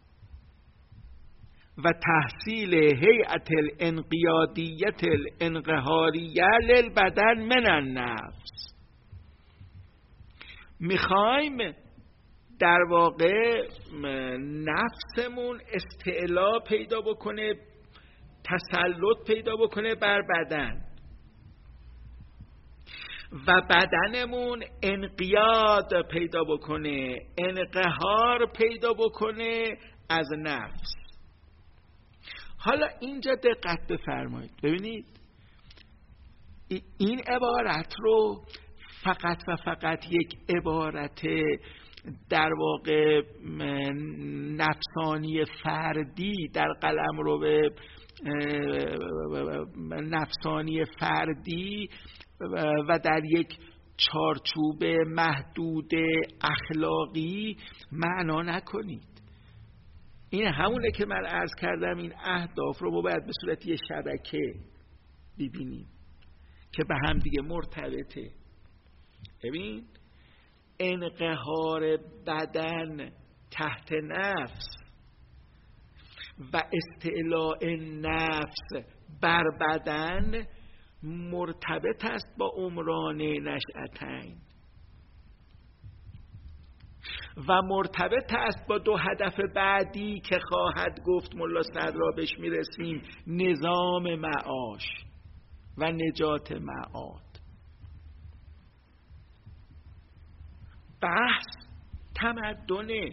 و تحصیل هیئة الانقیادیة الانقهاریه للبدن من النفس. میخوایم در واقع نفسمون استعلا پیدا بکنه، تسلط پیدا بکنه بر بدن و بدنمون انقیاد پیدا بکنه، انقهار پیدا بکنه از نفس. حالا اینجا دقت بفرمایید. ببینید این عبارت رو فقط و فقط یک عبارت در واقع نفسانی فردی در قلمرو نفسانی فردی و در یک چارچوب محدود اخلاقی معنا نکنید. این همونه که من عرض کردم، این اهداف رو ما باید به صورت یه شبکه ببینیم که به هم دیگه مرتبطه. ببین انقهار بدن تحت نفس و استعلاء نفس بر بدن مرتبط است با عمران نشأتین و مرتبط است با دو هدف بعدی که خواهد گفت ملا صدرا بهش میرسیم: نظام معاش و نجات معاد. بحث تمدنه.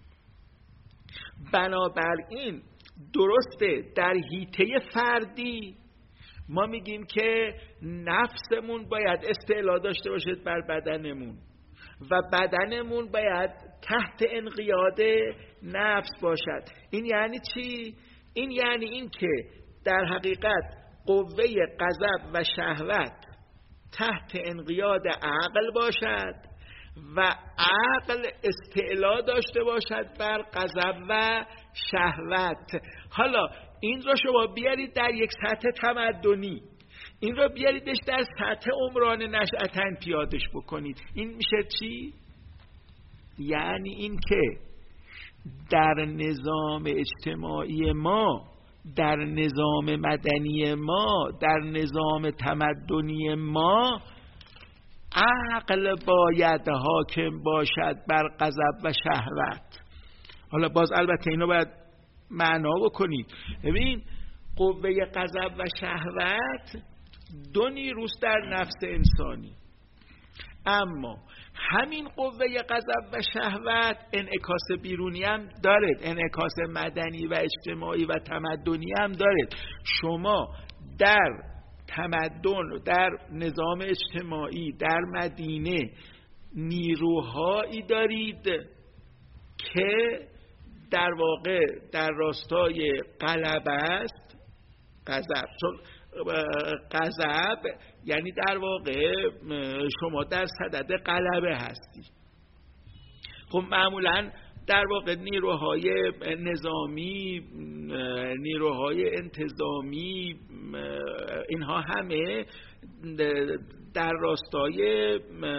بنابراین درسته در حیطه فردی ما میگیم که نفسمون باید استعلا داشته باشد بر بدنمون و بدنمون باید تحت انقیاد نفس باشد. این یعنی چی؟ این یعنی این که در حقیقت قوه غضب و شهوت تحت انقیاد عقل باشد و عقل استعلا داشته باشد بر غضب و شهوت. حالا این رو شما بیارید در یک سطح تمدنی، این رو بیاریدش در سطح عمران نشأتین پیادش بکنید. این میشه چی؟ یعنی این که در نظام اجتماعی ما، در نظام مدنی ما، در نظام تمدنی ما عقل باید حاکم باشد بر غضب و شهوت. حالا باز البته اینو باید معنا بکنید. ببین قوه غضب و شهوت دو نیروست در نفس انسانی، اما همین قوه غضب و شهوت انعکاس بیرونی هم دارد، انعکاس مدنی و اجتماعی و تمدنی هم دارد. شما در تمدن، در نظام اجتماعی، در مدینه نیروهایی دارید که در واقع در راستای غلبه است. غضب، چون غضب یعنی در واقع شما در صدد غلبه هستی. خب معمولا در واقع نیروهای نظامی، نیروهای انتظامی، اینها همه در راستای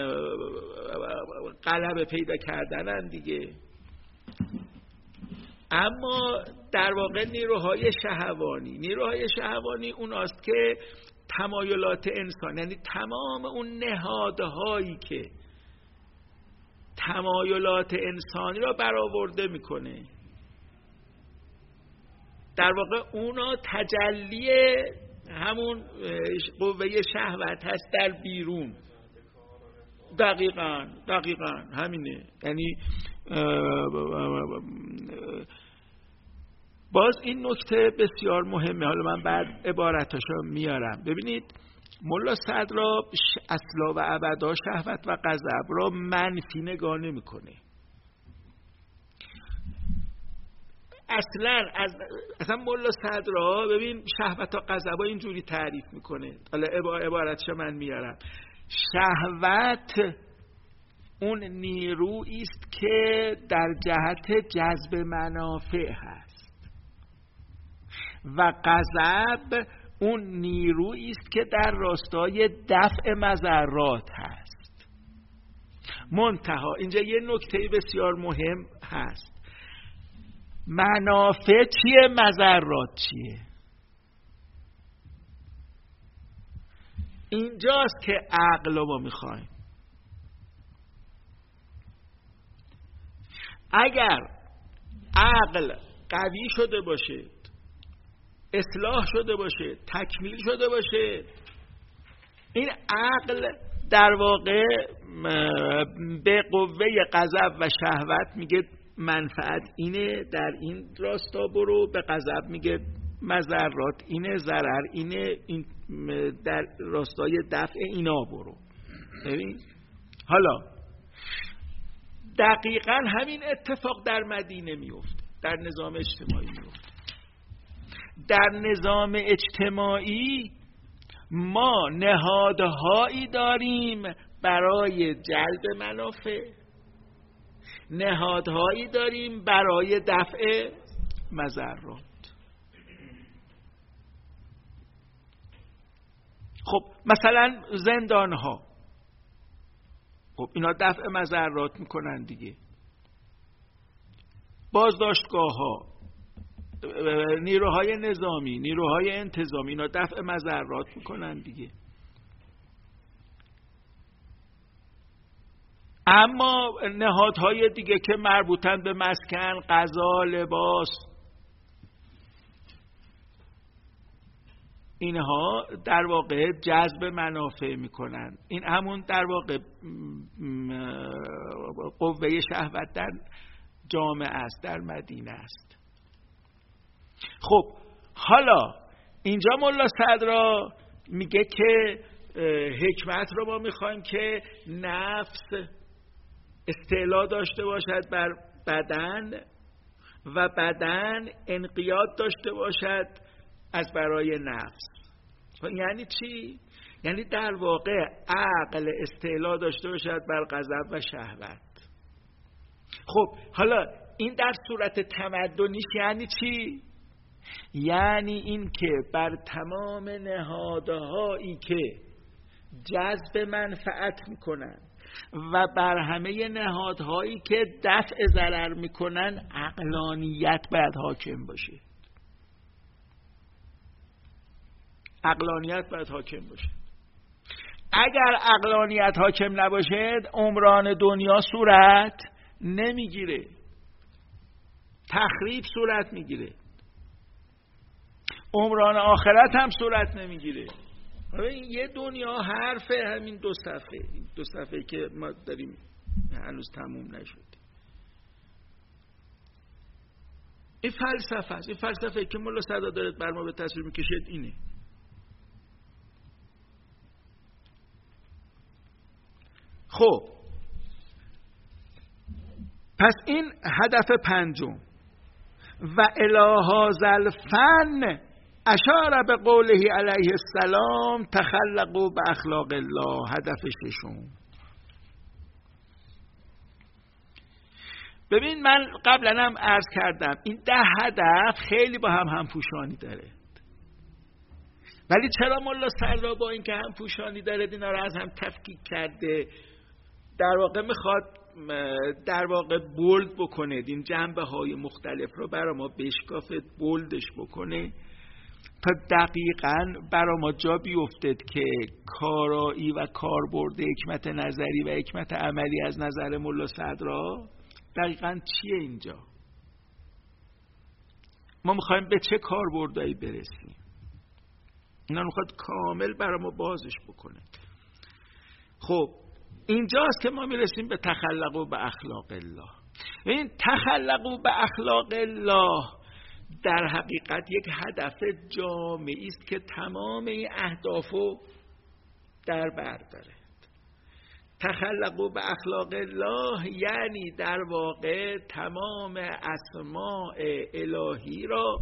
غلبه پیدا کردنن دیگه. اما در واقع نیروهای شهوانی اوناست که تمایلات انسان، یعنی تمام اون نهادهایی که تمایلات انسانی را برآورده میکنه، در واقع اونا تجلی همون قوه شهوت هست در بیرون. دقیقاً همینه. یعنی باز این نکته بسیار مهمه، حالا من بعد عبارتاشو میارم. ببینید ملا صدرا اصلا و ابدا شهوت و غضب را منفی نگاه نمیکنه. اصلا ملا صدرا ببین شهوت و غضب اینجوری تعریف میکنه، حالا عبارتشو من میارم. شهوت اون نیرویی است که در جهت جذب منافع هست و غضب اون نیرویی است که در راستای دفع مضرات هست. منتها اینجا یه نکته بسیار مهم هست. منافع چیه؟ مضرات چیه؟ اینجاست که عقل رو ما میخوایم. اگر عقل قوی شده باشه، اصلاح شده باشه، تکمیل شده باشه، این عقل در واقع به قوه غضب و شهوت میگه منفعت اینه، در این راستا برو، به غضب میگه مضرات اینه، ضرر اینه، این در راستای دفع اینا برو. ببین حالا دقیقاً همین اتفاق در مدینه میفته، در نظام اجتماعی میفته. در نظام اجتماعی ما نهادهایی داریم برای جلب منافع، نهادهایی داریم برای دفع مضرات. خب مثلا زندانها، خب اینا دفع مضرات میکنن دیگه. بازداشتگاه ها، نیروهای نظامی، نیروهای انتظامی، اینا دفع مضرات میکنن دیگه. اما نهادهای دیگه که مربوطن به مسکن، غذا، لباس، اینها در واقع جذب منافع میکنن. این همون در واقع قوه شهوت در جامعه است، در مدینه است. خب حالا اینجا ملا صدرا میگه که حکمت رو ما میخوایم که نفس استعلا داشته باشد بر بدن و بدن انقیاد داشته باشد از برای نفس. یعنی چی؟ یعنی در واقع عقل استعلا داشته باشد بر غضب و شهوت. خب حالا این در صورت تمدنیش یعنی چی؟ یعنی این که بر تمام نهادهایی که جذب منفعت میکنن و بر همه نهادهایی که دفع ضرر میکنن عقلانیت باید حاکم باشه. عقلانیت باید حاکم باشه. اگر عقلانیت حاکم نباشه عمران دنیا صورت نمیگیره، تخریب صورت میگیره، عمران آخرت هم صورت نمیگیره. این یه دنیا حرفه، همین دو صفحه که ما داریم هنوز تموم نشد. این فلسفه است. این فلسفه که ملا صدرا داره بر ما به تصویر میکشد اینه. خب پس این هدف پنجم. و الی هذا الفن اشار به قوله علیه السلام تخلقوا باخلاق الله. هدف ششم. ببین من قبلا هم عرض کردم این 10 هدف خیلی با هم پوشانی داره، ولی چرا ملا صدرا با این که هم پوشانی داره اینا رو از هم تفکیک کرده؟ در واقع میخواد در واقع بولد بکنه این جنبه های مختلف رو برای ما بشکافه، بولدش بکنه تا دقیقاً برای ما جا بیفتد که کارایی و کاربرد حکمت نظری و حکمت عملی از نظر ملا صدرا دقیقاً چیه اینجا. ما میخوایم به چه کاربردایی برسیم، اینا میخواد کامل برای ما بازش بکنه. خب اینجاست که ما میرسیم به تخلقوا به اخلاق الله. این تخلقوا به اخلاق الله در حقیقت یک هدف جامعی است که تمام این اهدافو در بر داره. تخلقوا به اخلاق الله یعنی در واقع تمام اسماء الهی را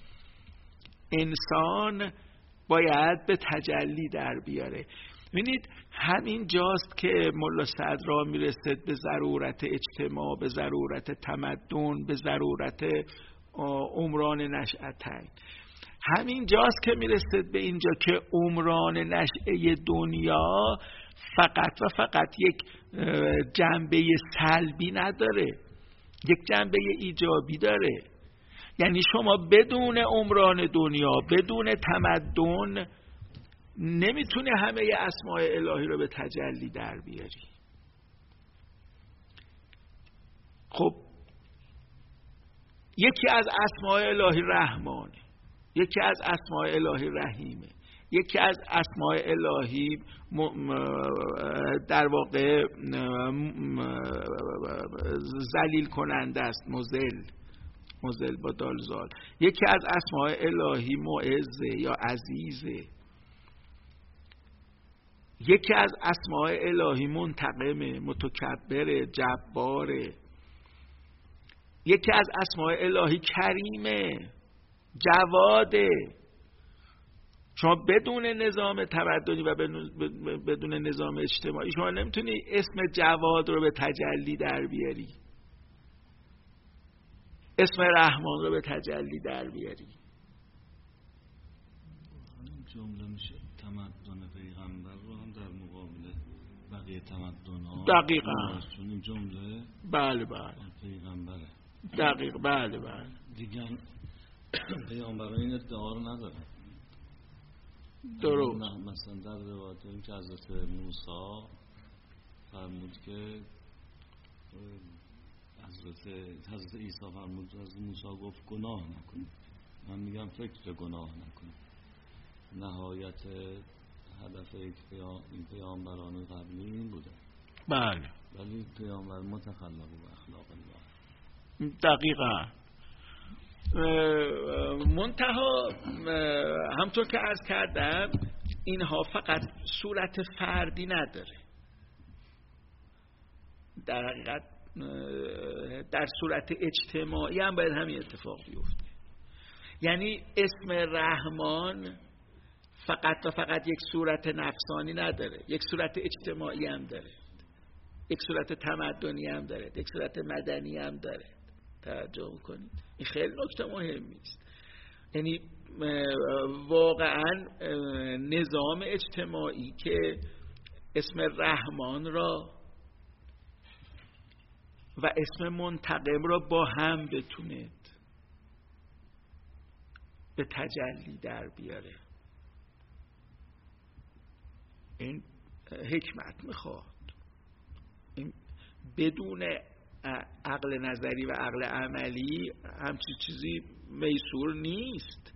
انسان باید به تجلی در بیاره. ببینید همین جاست که ملا صدرا میرسد به ضرورت اجتماع، به ضرورت تمدن، به ضرورت عمران نشأتین. همین جاست که میرسد به اینجا که عمران نشأه دنیا فقط و فقط یک جنبه سلبی نداره، یک جنبه ایجابی داره. یعنی شما بدون عمران دنیا، بدون تمدن نمیتونه همه اسماء الهی رو به تجلی در بیاری. خب یکی از اسماء الهی رحمانه، یکی از اسماء الهی رحیمه، یکی از اسماء الهی در واقع ذلیل کننده است، مذل با دال زال. یکی از اسماء الهی معزه یا عزیزه. یکی از اسماء الهی منتقمه، متکبره، جباره. یکی از اسماء الهی کریمه، جواده. شما بدون نظام تمدنی و بدون نظام اجتماعی شما نمیتونی اسم جواد رو به تجلی در بیاری، اسم رحمان رو به تجلی در بیاری. جمله میشه تمدن پیغمبر رو هم در مقابل بقیه تمدن‌ها. دقیقاً. چون این جمله بله پیغمبره. دقیق. بله دیگه پیامبران این ادعا رو ندارن. درست. مثلا در روایت این که حضرت موسی فرمود که حضرت عیسی فرمود، حضرت موسی گفت گناه نکنید. من میگم فکر گناه نکنید. نهایت هدف این پیامبران قبلی این بوده. بله. ولی پیامبر متخلق به اخلاق الله. دقیقاً. منتها همطور که عرض کردم اینها فقط صورت فردی نداره، در حقیقت در صورت اجتماعی هم باید همین اتفاق بیفته. یعنی اسم رحمان فقط و فقط یک صورت نفسانی نداره، یک صورت اجتماعی هم داره، یک صورت تمدنی هم داره، یک صورت مدنی هم داره. توجه کنید، این خیلی نکته مهمی است. یعنی واقعا نظام اجتماعی که اسم رحمان را و اسم منتقم را با هم بتونه به تجلی در بیاره، این حکمت میخواد. این بدون عقل نظری و عقل عملی همچین چیزی میسور نیست.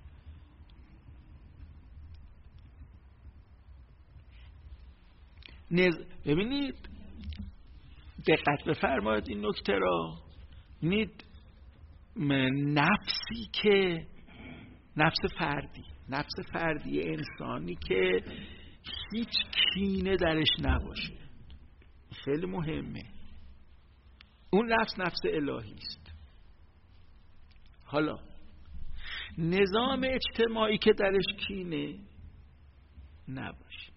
ببینید دقت بفرمایید این نکته را. ببینید نفسی که نفس فردی انسانی که هیچ کینه درش نباشه خیلی مهمه. اون نفس الهی است. حالا نظام اجتماعی که درش کینه نباشه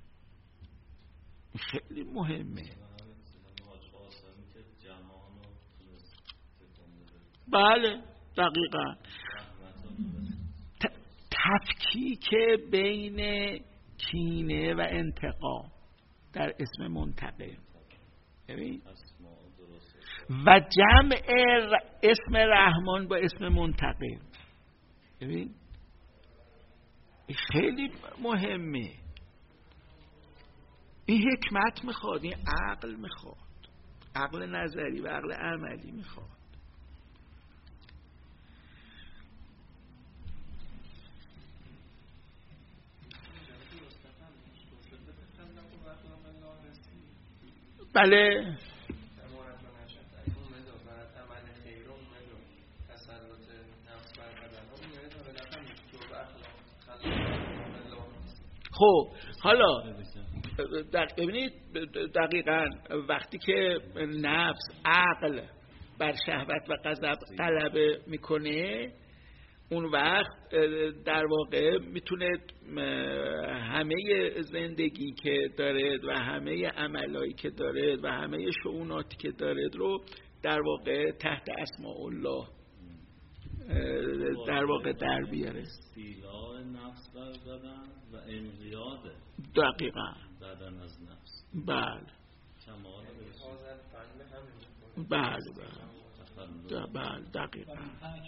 خیلی مهمه. بله دقیقاً تفکیک بین کینه و انتقام در اسم منتقم و جمع اسم رحمان با اسم منتقم. ببین خیلی مهمه. این حکمت میخواد، این عقل میخواد، عقل نظری و عقل عملی میخواد. بله خب حالا ببینید دقیقاً وقتی که نفس عقل بر شهوت و غضب غلبه میکنه، اون وقت در واقع میتونه همه زندگی که داره و همه عملایی که داره و همه شؤوناتی که داره رو در واقع تحت اسماء الله در واقع در بیاره. استیلاء نفس بر بدن و انقیاد دقیقاً بدن از نفس. بله کمال بله بله دقیقاً.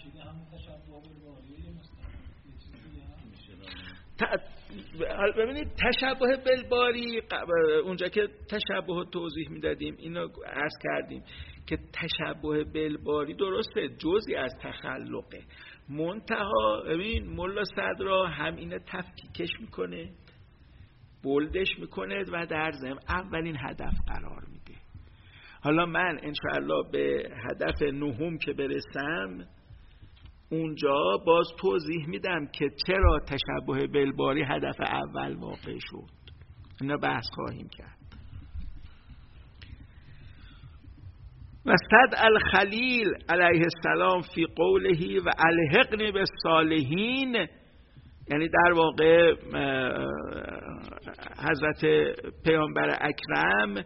ببینید تشبه بالباری، اونجا که تشبه توضیح میدادیم اینو عرض کردیم که تشبه بالباری درسته جزئی از تخلقه، منتها ببین ملا صدرا هم اینو تفکیکش میکنه، بولدش میکنه و در ضمن اولین هدف قرار میده. حالا من انشاءالله به هدف نهم که برسم اونجا باز توضیح میدم که چرا تشبه بالباری هدف اول واقع شد. اینا بحث خواهیم کرد. و صد الخلیل علیه السلام فی قوله و الحقنی بالصالحین، یعنی در واقع حضرت پیامبر اکرم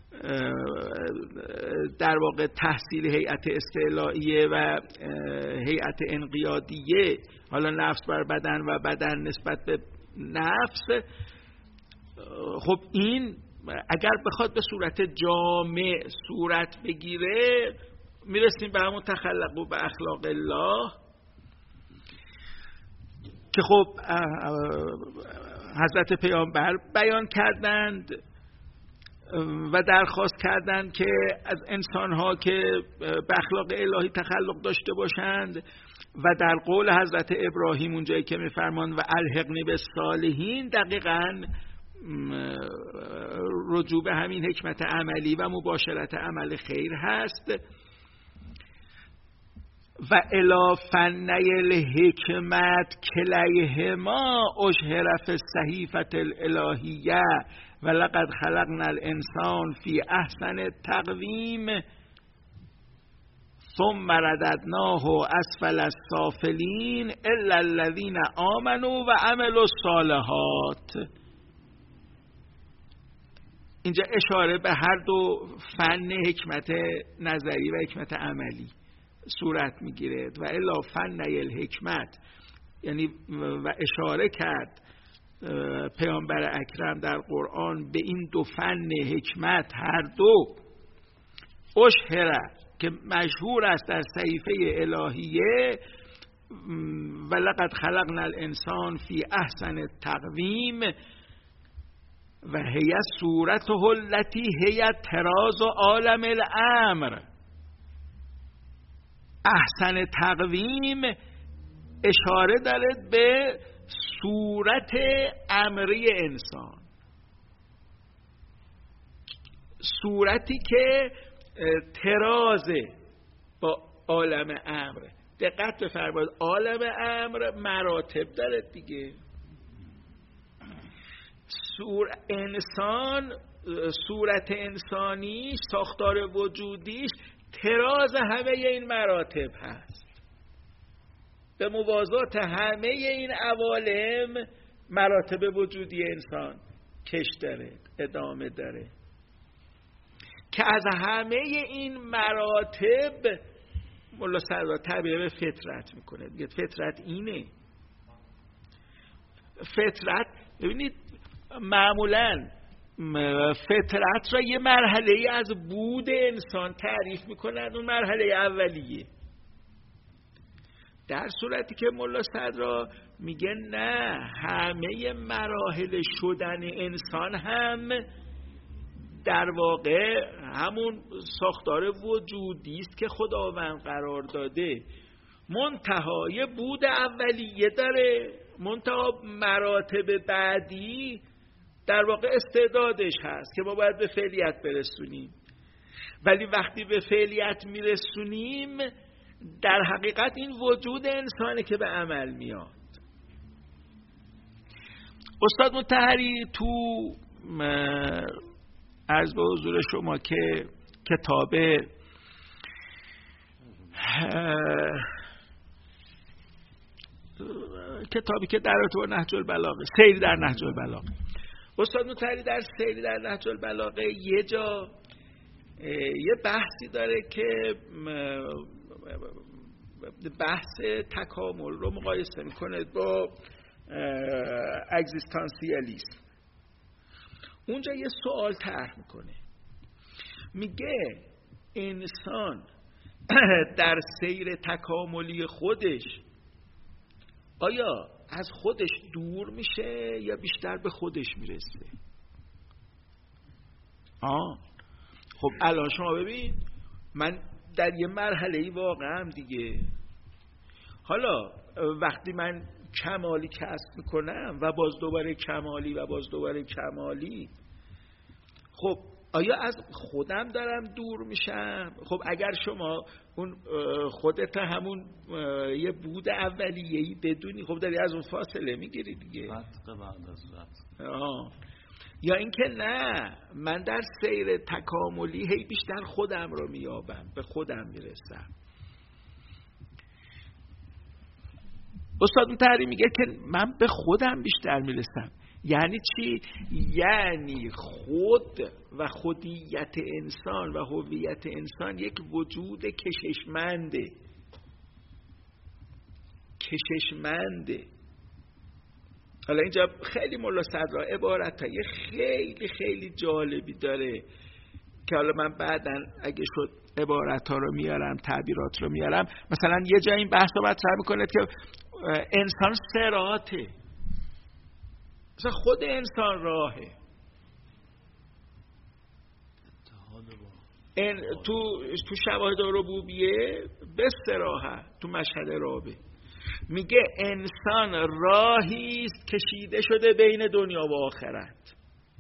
در واقع تحصیل هیئت استعلائیه و هیئت انقیادیه، حالا نفس بر بدن و بدن نسبت به نفس، خب این اگر بخواد به صورت جامع صورت بگیره میرسیم به همون تخلق به اخلاق الله که خب حضرت پیامبر بیان کردند و درخواست کردند که از انسانها که به اخلاق الهی تخلق داشته باشند و در قول حضرت ابراهیم اونجایی که میفرمان و الحقنی بالصالحین دقیقاً رجوع به همین حکمت عملی و مباشرت عمل خیر هست. و الی فنی الحکمت کلیهما اشهر فی الصحیفة الالهیه و لقد خلقنا الانسان فی احسن تقویم ثم رددناه اسفل السافلین الا الذین آمنوا و عملوا الصالحات. اینجا اشاره به هر دو فن حکمت نظری و حکمت عملی صورت میگیره. و الا فنی الحکمت یعنی و اشاره کرد پیامبر اکرم در قرآن به این دو فن حکمت هر دو اشهره که مشهور است در صحیفه الهیه و لقد خلقنا الانسان فی احسن تقویم و هی صورته التي هی تراز عالم الامر. احسن تقویم اشاره دارد به صورت امری انسان، صورتی که ترازه با عالم امر. دقت بفرمایید عالم امر مراتب داره دیگه. انسان صورت انسانی ساختار وجودیش تراز همه این مراتب هست، به موازات همه این عوالم مراتب وجودی انسان کش داره، ادامه داره که از همه این مراتب ملا صدرا تعبیر به فطرت میکنه، میگه فطرت اینه. فطرت ببینید معمولا فطرت را یه مرحله از بود انسان تعریف میکنند، اون مرحله اولیه. در صورتی که ملا صدرا میگه نه، همه مراحل شدن انسان هم در واقع همون ساختار وجودی است که خداوند قرار داده، منتهای بود اولیه داره، منتها مراتب بعدی در واقع استعدادش هست که ما باید به فعلیت برسونیم. ولی وقتی به فعلیت میرسونیم در حقیقت این وجود انسانه که به عمل میاد. استاد مطهری تو عرض به حضور شما که کتابی که در ارتباط نهج البلاغه، سیر در نهج البلاغه، استاد مطهری در سیر در نهج البلاغه یه جا یه بحثی داره که بحث تکامل رو مقایسه میکنه با اگزیستانسیالیسم. اونجا یه سوال طرح میکنه، میگه انسان در سیر تکاملی خودش آیا از خودش دور میشه یا بیشتر به خودش میرسه؟ خب الان شما ببین، من در یه مرحله‌ای واقعا دیگه، حالا وقتی من کمالی کسب میکنم و باز دوباره کمالی و باز دوباره کمالی، خب آیا از خودم دارم دور میشم؟ خب اگر شما اون خودت همون یه بود اولیه‌ای بدونی، خب داری از اون فاصله میگیری دیگه. یا اینکه نه، من در سیر تکاملی هی بیشتر خودم رو میابم، به خودم میرسم. استاد مطهری میگه که من به خودم بیشتر میرسم. یعنی چی؟ یعنی خود و خودیت انسان و هویت انسان یک وجود کششمنده. حالا اینجا خیلی ملا صدرا عبارتای خیلی خیلی جالبی داره که حالا من بعداً اگه شد عبارت‌ها رو میارم، تعبیرات رو میارم. مثلا یه جای این بحث رو مطرح میکنه که انسان صراطه، مثلا خود انسان راهه. تو شواهد ربوبیه به صراحت تو مشهد رابع میگه انسان راهی است کشیده شده بین دنیا و آخرت،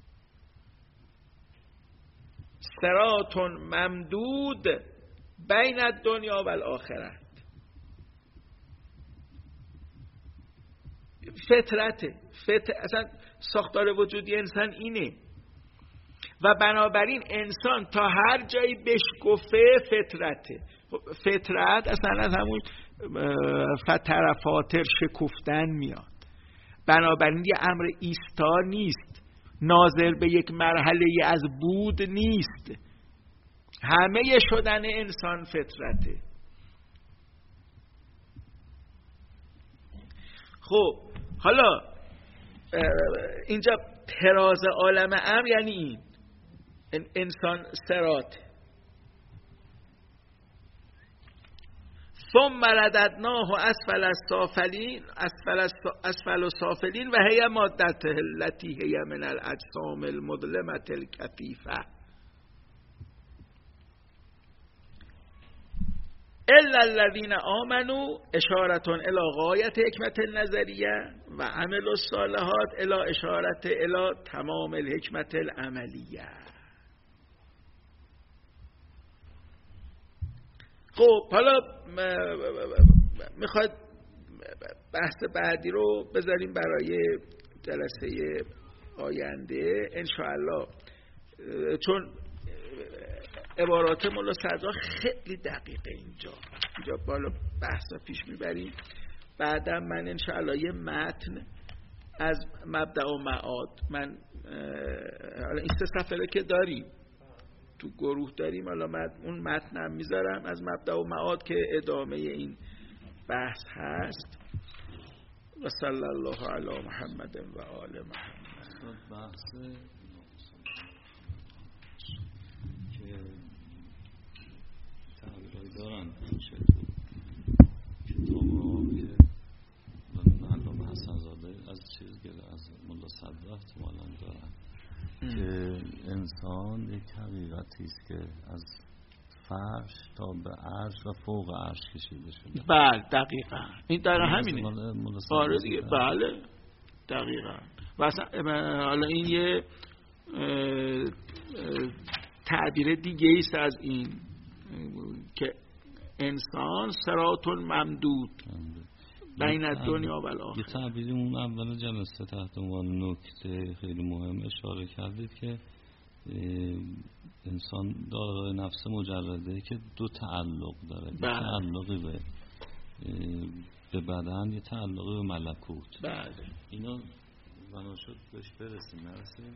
صراط ممدود بین الدنیا و الاخرت. فطرته، اصلا ساختار وجودی انسان اینه و بنابراین انسان تا هر جایی بشکفه فطرته. فطرت اصلا از همون فطر فاطر شکفتن میاد. بنابراین یه امر ایستا نیست، ناظر به یک مرحله از بود نیست، همه شدن انسان فطرته. خب حالا اینجا تراز عالم امر یعنی این انسان صراط. ثم رددناه اسفل السافلین و هی مادته التي هی من الاجسام المظلمه الکثیفه الا الذين آمنوا اشارة الى غایت حکمت النظریه و عملوا الصالحات الى اشارة الى تمام الحکمت العملیه. خب حالا میخواد بحث بعدی رو بذاریم برای جلسه آینده انشاءالله، چون عبارات ملا صدرا خیلی دقیقه اینجا بالا بحث رو پیش میبریم. بعدم من انشاءالله یه متن از مبدأ و معاد، من حالا این 3 صفحه که داریم تو گروه داریم، حالا اون متنم میذارم از مبدأ و معاد که ادامه این بحث هست. و صلی الله علی محمد و آل محمد. بحث که تعبیرهایی دارن میشه کتاب‌های علامه حسن‌زاده از چیز گره از ملا صدرا احتمالاً دارن که انسان یک حقیقتی است که از فرش تا به عرش و فوق عرش کشیده شده. بله دقیقاً این دقیقاً همینه. آره دیگه بله دقیقاً. حالا این یه تعبیر دیگه ایست از این که انسان صراط ممدود بین الدنیا و الاخره. یه تعبیری اون اول جلسه تحت عنوان نکته خیلی مهم اشاره کردید که انسان دارای نفس مجرده که دو تعلق داره. یه تعلقی به بدن، یه تعلقی به ملکوت. بله اینا بنا شد بهش برسیم نرسیم.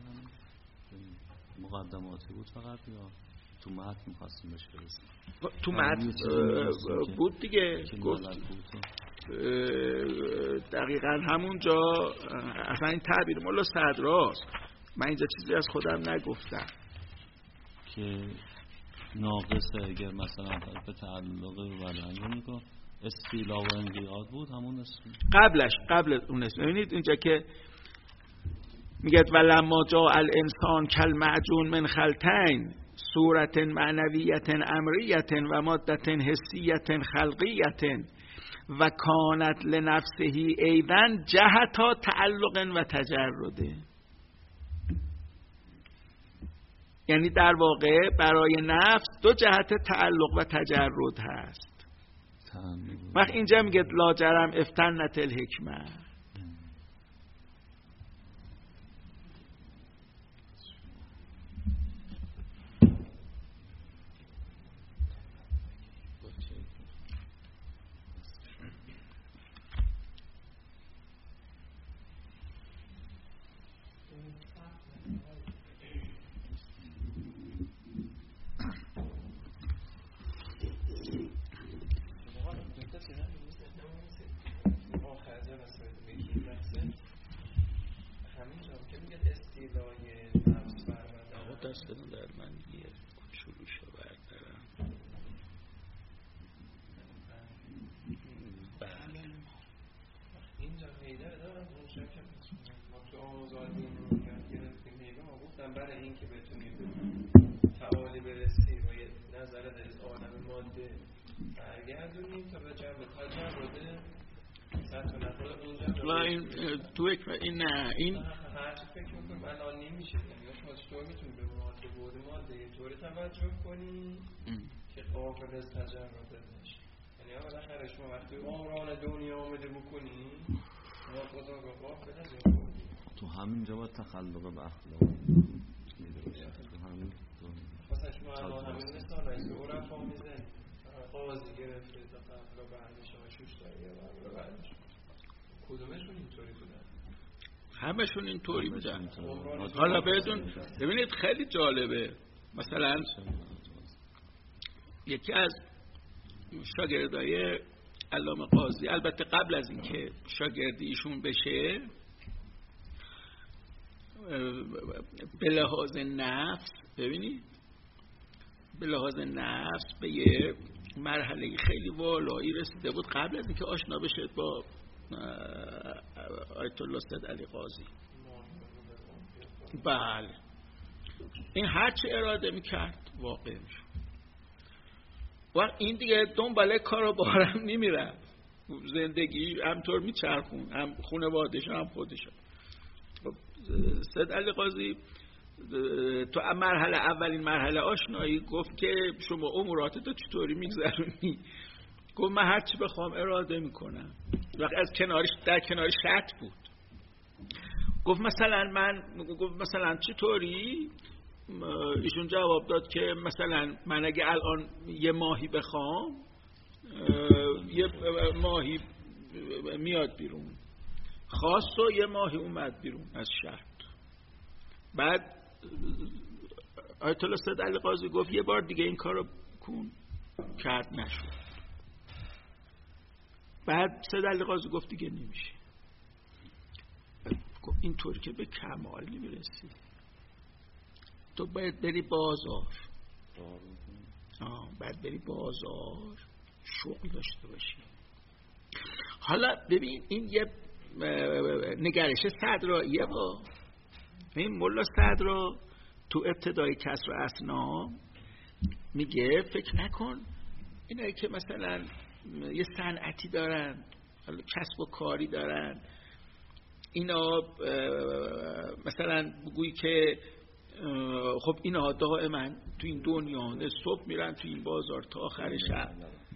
مقدماتی بود فقط یا تو متن می‌خواستیم بهش برسیم؟ تو متن بود دیگه. گفت دقیقاً همونجا اصلا این تعبیر مولا صدراست. من اینجا چیزی از خودم نگفتم که ناقصه. اگر مثلا به تعلق بدن میگه استیلا و انقیاد بود همون اسم قبل اون اسم. ببینید اینجا که میگه ولما جاء الانسان کالمعجون من خلطین صورت معنویت امریت و مادت حسیت خلقیت و کانت لنفسه ایضا جهتا تعلق و تجرده. یعنی در واقع برای نفس دو جهت تعلق و تجرد هست. وقت اینجا میگه لاجرم افتنت الحکمه. برای اینکه بتونید تعالی برسی و یه نظر از عالم ماده برگردونیم تا به جنب تجرده سطح نخوره اونجا. لا این تو این هرچی فکر میکنیم الان نمیشه. یعنی شما چطور میتونید به ماده بود ماده یه طوری توجه کنی که قابل از تجرده نشه. یعنی بالاخره شما وقتی عمران دنیا آمده بکنی شما خدا رو قابل از تو همینجا با تخلق به اخلاق مثلا شما الان همین مثال رئیس عرفا میزنید قاضی گرفته تا قبل و بعد شما شوش داری یا قبل و بعدش کدومشون اینطوری بودن؟ همشون اینطوری بودن. حالا ببینید خیلی جالبه. مثلا یکی از شاگردای علامه قاضی، البته قبل از اینکه شاگردی ایشون بشه، به لحاظ نفس ببینید به لحاظ نفس به یه مرحله خیلی والایی رسیده بود قبل از اینکه آشنا بشه با آیت الله سید علی قاضی. بله این هرچی اراده میکرد واقع میشد و این دیگه دنباله کار و بارم نمیره. زندگی همطور میچرخون، هم خانواده‌اش هم خودش. سید علی قاضی تو اولین مرحله آشنایی گفت که شما اموراتتو چطوری میگذرونی؟ گفت من هرچی بخوام اراده میکنم. وقت از در کنارش شرط بود. گفت مثلا چطوری؟ ایشون جواب داد که مثلا من اگه الان یه ماهی بخوام یه ماهی میاد بیرون، خواست و یه ماهی اومد بیرون از شرط. بعد آیت الله سید علی قاضی گفت یه بار دیگه این کارو کن، کرد نشد. بعد سید علی قاضی گفت دیگه نمیشه. گفت اینطوری که به کمال نمیرسی، تو باید بری بازار، باید بری بازار شغل داشته باشی. حالا ببین این یه نگرش صدراییه. با این ملا صدرا تو ابتدای کسر و اثنا میگه فکر نکن اینایی که مثلا یه صنعتی دارن، کسب و کاری دارن، اینا مثلا بگویی که خب اینا دائما تو این دنیا صبح میرن تو این بازار تا آخر شب.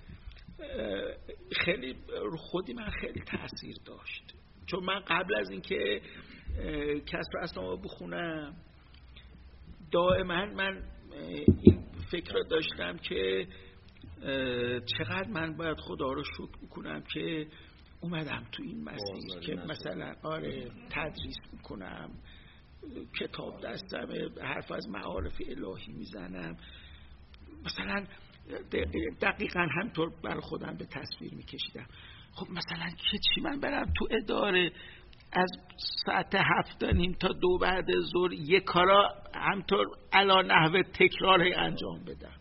خیلی خودی من خیلی تأثیر داشت، چون من قبل از اینکه کسر اثنا بخونم دائما من این فکر رو داشتم که چقدر من باید خدا رو شکر بکنم که اومدم تو این مسیر که مثلا تدریس میکنم، کتاب دستمه، حرف از معارف الهی میزنم، مثلا دقیقا همطور برای خودم به تصویر میکشیدم. خب مثلا که چی من برم تو اداره از ساعت 7:30 تا 2 بعد ظهر یه کارا همطور علا نحو تکرار انجام بدم،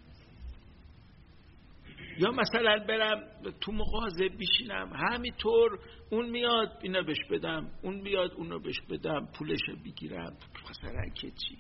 یا مثلا برم تو مغازه بشینم همینطور اون میاد اینو بهش بدم، اون میاد اونو بهش بدم، پولشو بگیرم، مثلا که چی.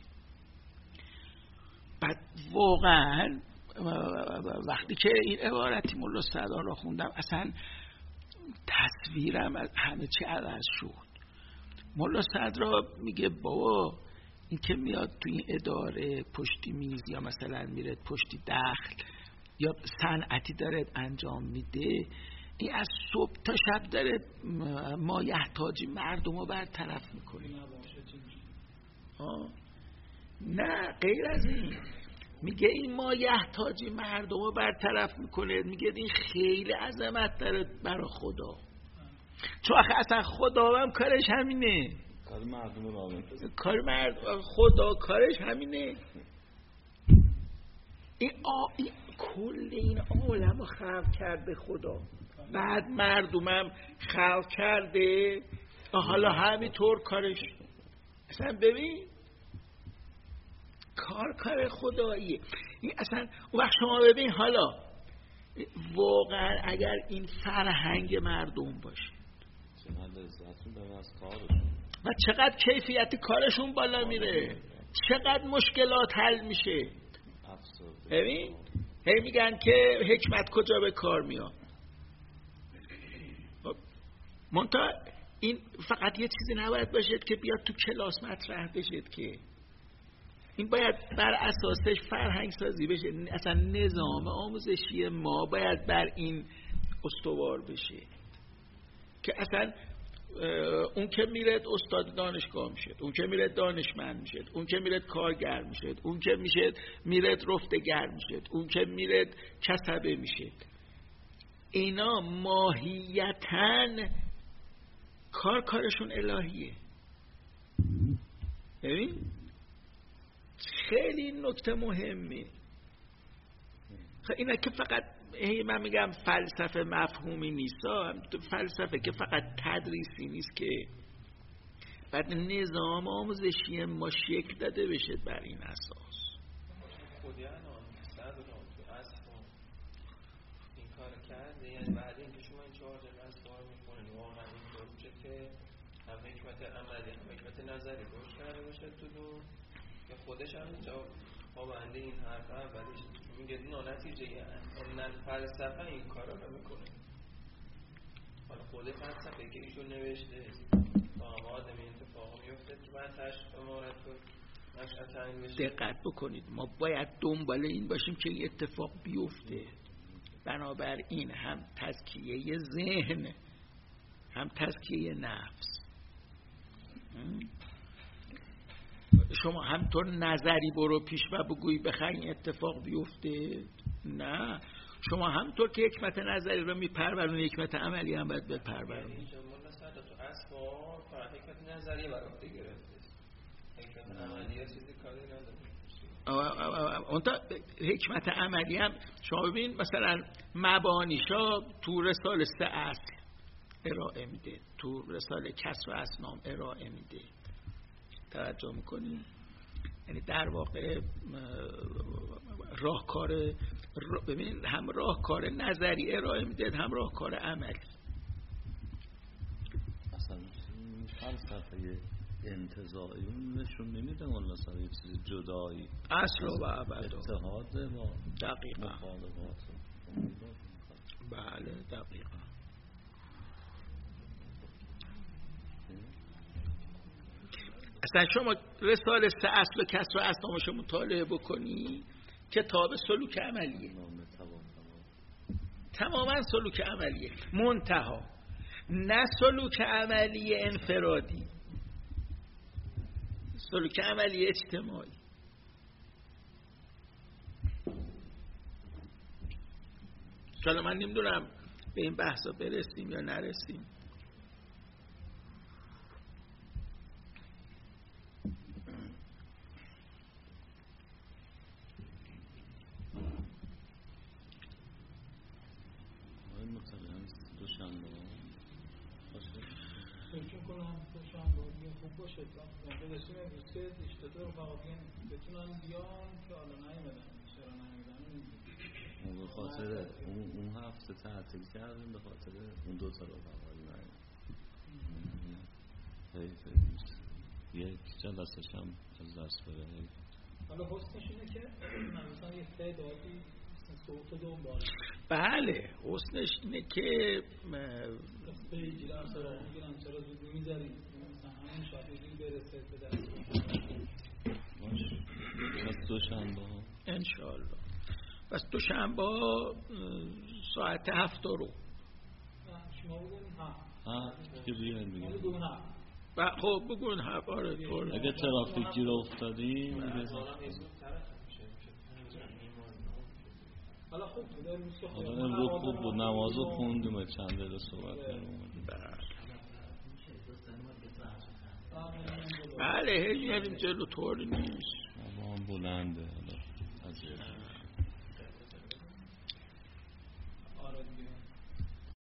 بعد واقعا وقتی که این عبارتی ملا صدرا را خوندم اصلا تصویرم از همه چی عوض شد. ملا صدرا میگه بابا این که میاد تو این اداره پشتی میز یا مثلا میره پشتی دخل یا صنعتی داره انجام میده، این از صبح تا شب داره مایحتاجی مردم رو برطرف میکنه. نه غیر از این، میگه این مایحتاجی مردم رو برطرف میکنه، میگه این خیلی عظمت داره برای خدا، چون اصلا خدا هم کارش همینه، کار مردم رو خدا کارش همینه. این کل این عالم رو خلق کرده خدا، بعد مردمم خلق کرده، حالا همینطور کارش. اصلا ببین کار خداییه این اصلا. اون وقت شما ببین حالا واقعا اگر این فرهنگ مردم باشه و چقدر کیفیت کارشون بالا میره، چقدر مشکلات حل میشه. ببین هی میگن که حکمت کجا به کار میاد. منتها این فقط یه چیزی نباید باشد که بیاد تو کلاس مطرح بشد، که این باید بر اساسش فرهنگ سازی بشه. اصلا نظام آموزشی ما باید بر این استوار بشه که اصلا اون که میرد استاد دانشگاه میشد، اون که میرد دانشمند میشد، اون که میرد کارگر میشد، اون که میرد رفتگر میشد، اون که میرد کسبه میشد. اینا ماهیتاً کارشون الهیه. ببین خیلی نکته مهمه. اینا که فقط من میگم فلسفه مفهومی نیست، فلسفه که فقط تدریسی نیست، که بعد نظام آموزشی ما شکل داده بشه بر این اساس. خودیان تو اصل این کار کرده، یعنی بعد اینکه شما این 4 جلسه از کار میکنید واقعا اینطور میشه که هم حکمت عملی هم حکمت نظری روش کرده باشه تو دو، که خودش هم جواب پابنده این حرف اولیش میگه نتیجه ان فلسفه این کارا رو میکنه. حالا خود فلسفه که ایشون نوشته با آدم این اتفاق میفته که بعد تشریف امارت رو نشأت بشه. دقت بکنید ما باید دنبال این باشیم که این اتفاق بیفته. بنابراین هم تزکیه ذهن هم تزکیه نفس. شما همطور نظری برو پیش و بگویی بخوای این اتفاق بیفته، نه، شما همطور که حکمت نظری رو میپرورونی حکمت عملی هم باید بپرورونی. اینجا مولا صدرا تو اسفار فقط حکمت نظری برافته گرفته، حکمت عملی یا چیزی کاری نداره. اون تا حکمت عملی هم شما ببین مثلا مبانیشا تو رساله 3 اصل ارائه میده، تو رساله کسر و اسنام ارائه میده. توجه میکنیم؟ یعنی در واقع راهکار ببین هم راهکار نظری ارائه میده هم راهکار عملی. اصلا فلسفه انتزاعی اون نشون نمیده مثلا یه چیز جدایی اصل و ابد اتحاد با دقیقاً مخالفات. بله دقیقاً. اصلا شما رساله 3 اصل و کسر و اسنامش مطالعه بکنی کتاب سلوک عملیه، تماما سلوک عملیه، منتها نه سلوک عملی انفرادی، سلوک عملی اجتماعی. حالا من نمیدونم به این بحثا برسیم یا نرسیم. خوب باشه تا رسیم امروز که اشتاده رفقا بتونن بیان که حالا نیومدن. چرا نیومدن؟ به خاطر اون هفته تعطیل کردیم، به خاطر اون 2 تا رفقا نیومدن. یک جلسش هم از دست بره. حالا حسنش اینه که مثلا یه تعدادی صوت دنبال. بله حسنش اینه که پیگیرم سراغ میگیرم چرا زود میذاریم همین شاید برسه به دست پس دوشنبه انشالله. پس دوشنبه ساعت 7 رو شما بگوین که بیان میگن خب بگوین آره اگه ترافیک گیر افتادیم حالا خوب بود امروز خوب بود، نمازو خوندیم چند دقیقه صحبت کردیم. بله هیچ جلو طور نیست، اما بلنده.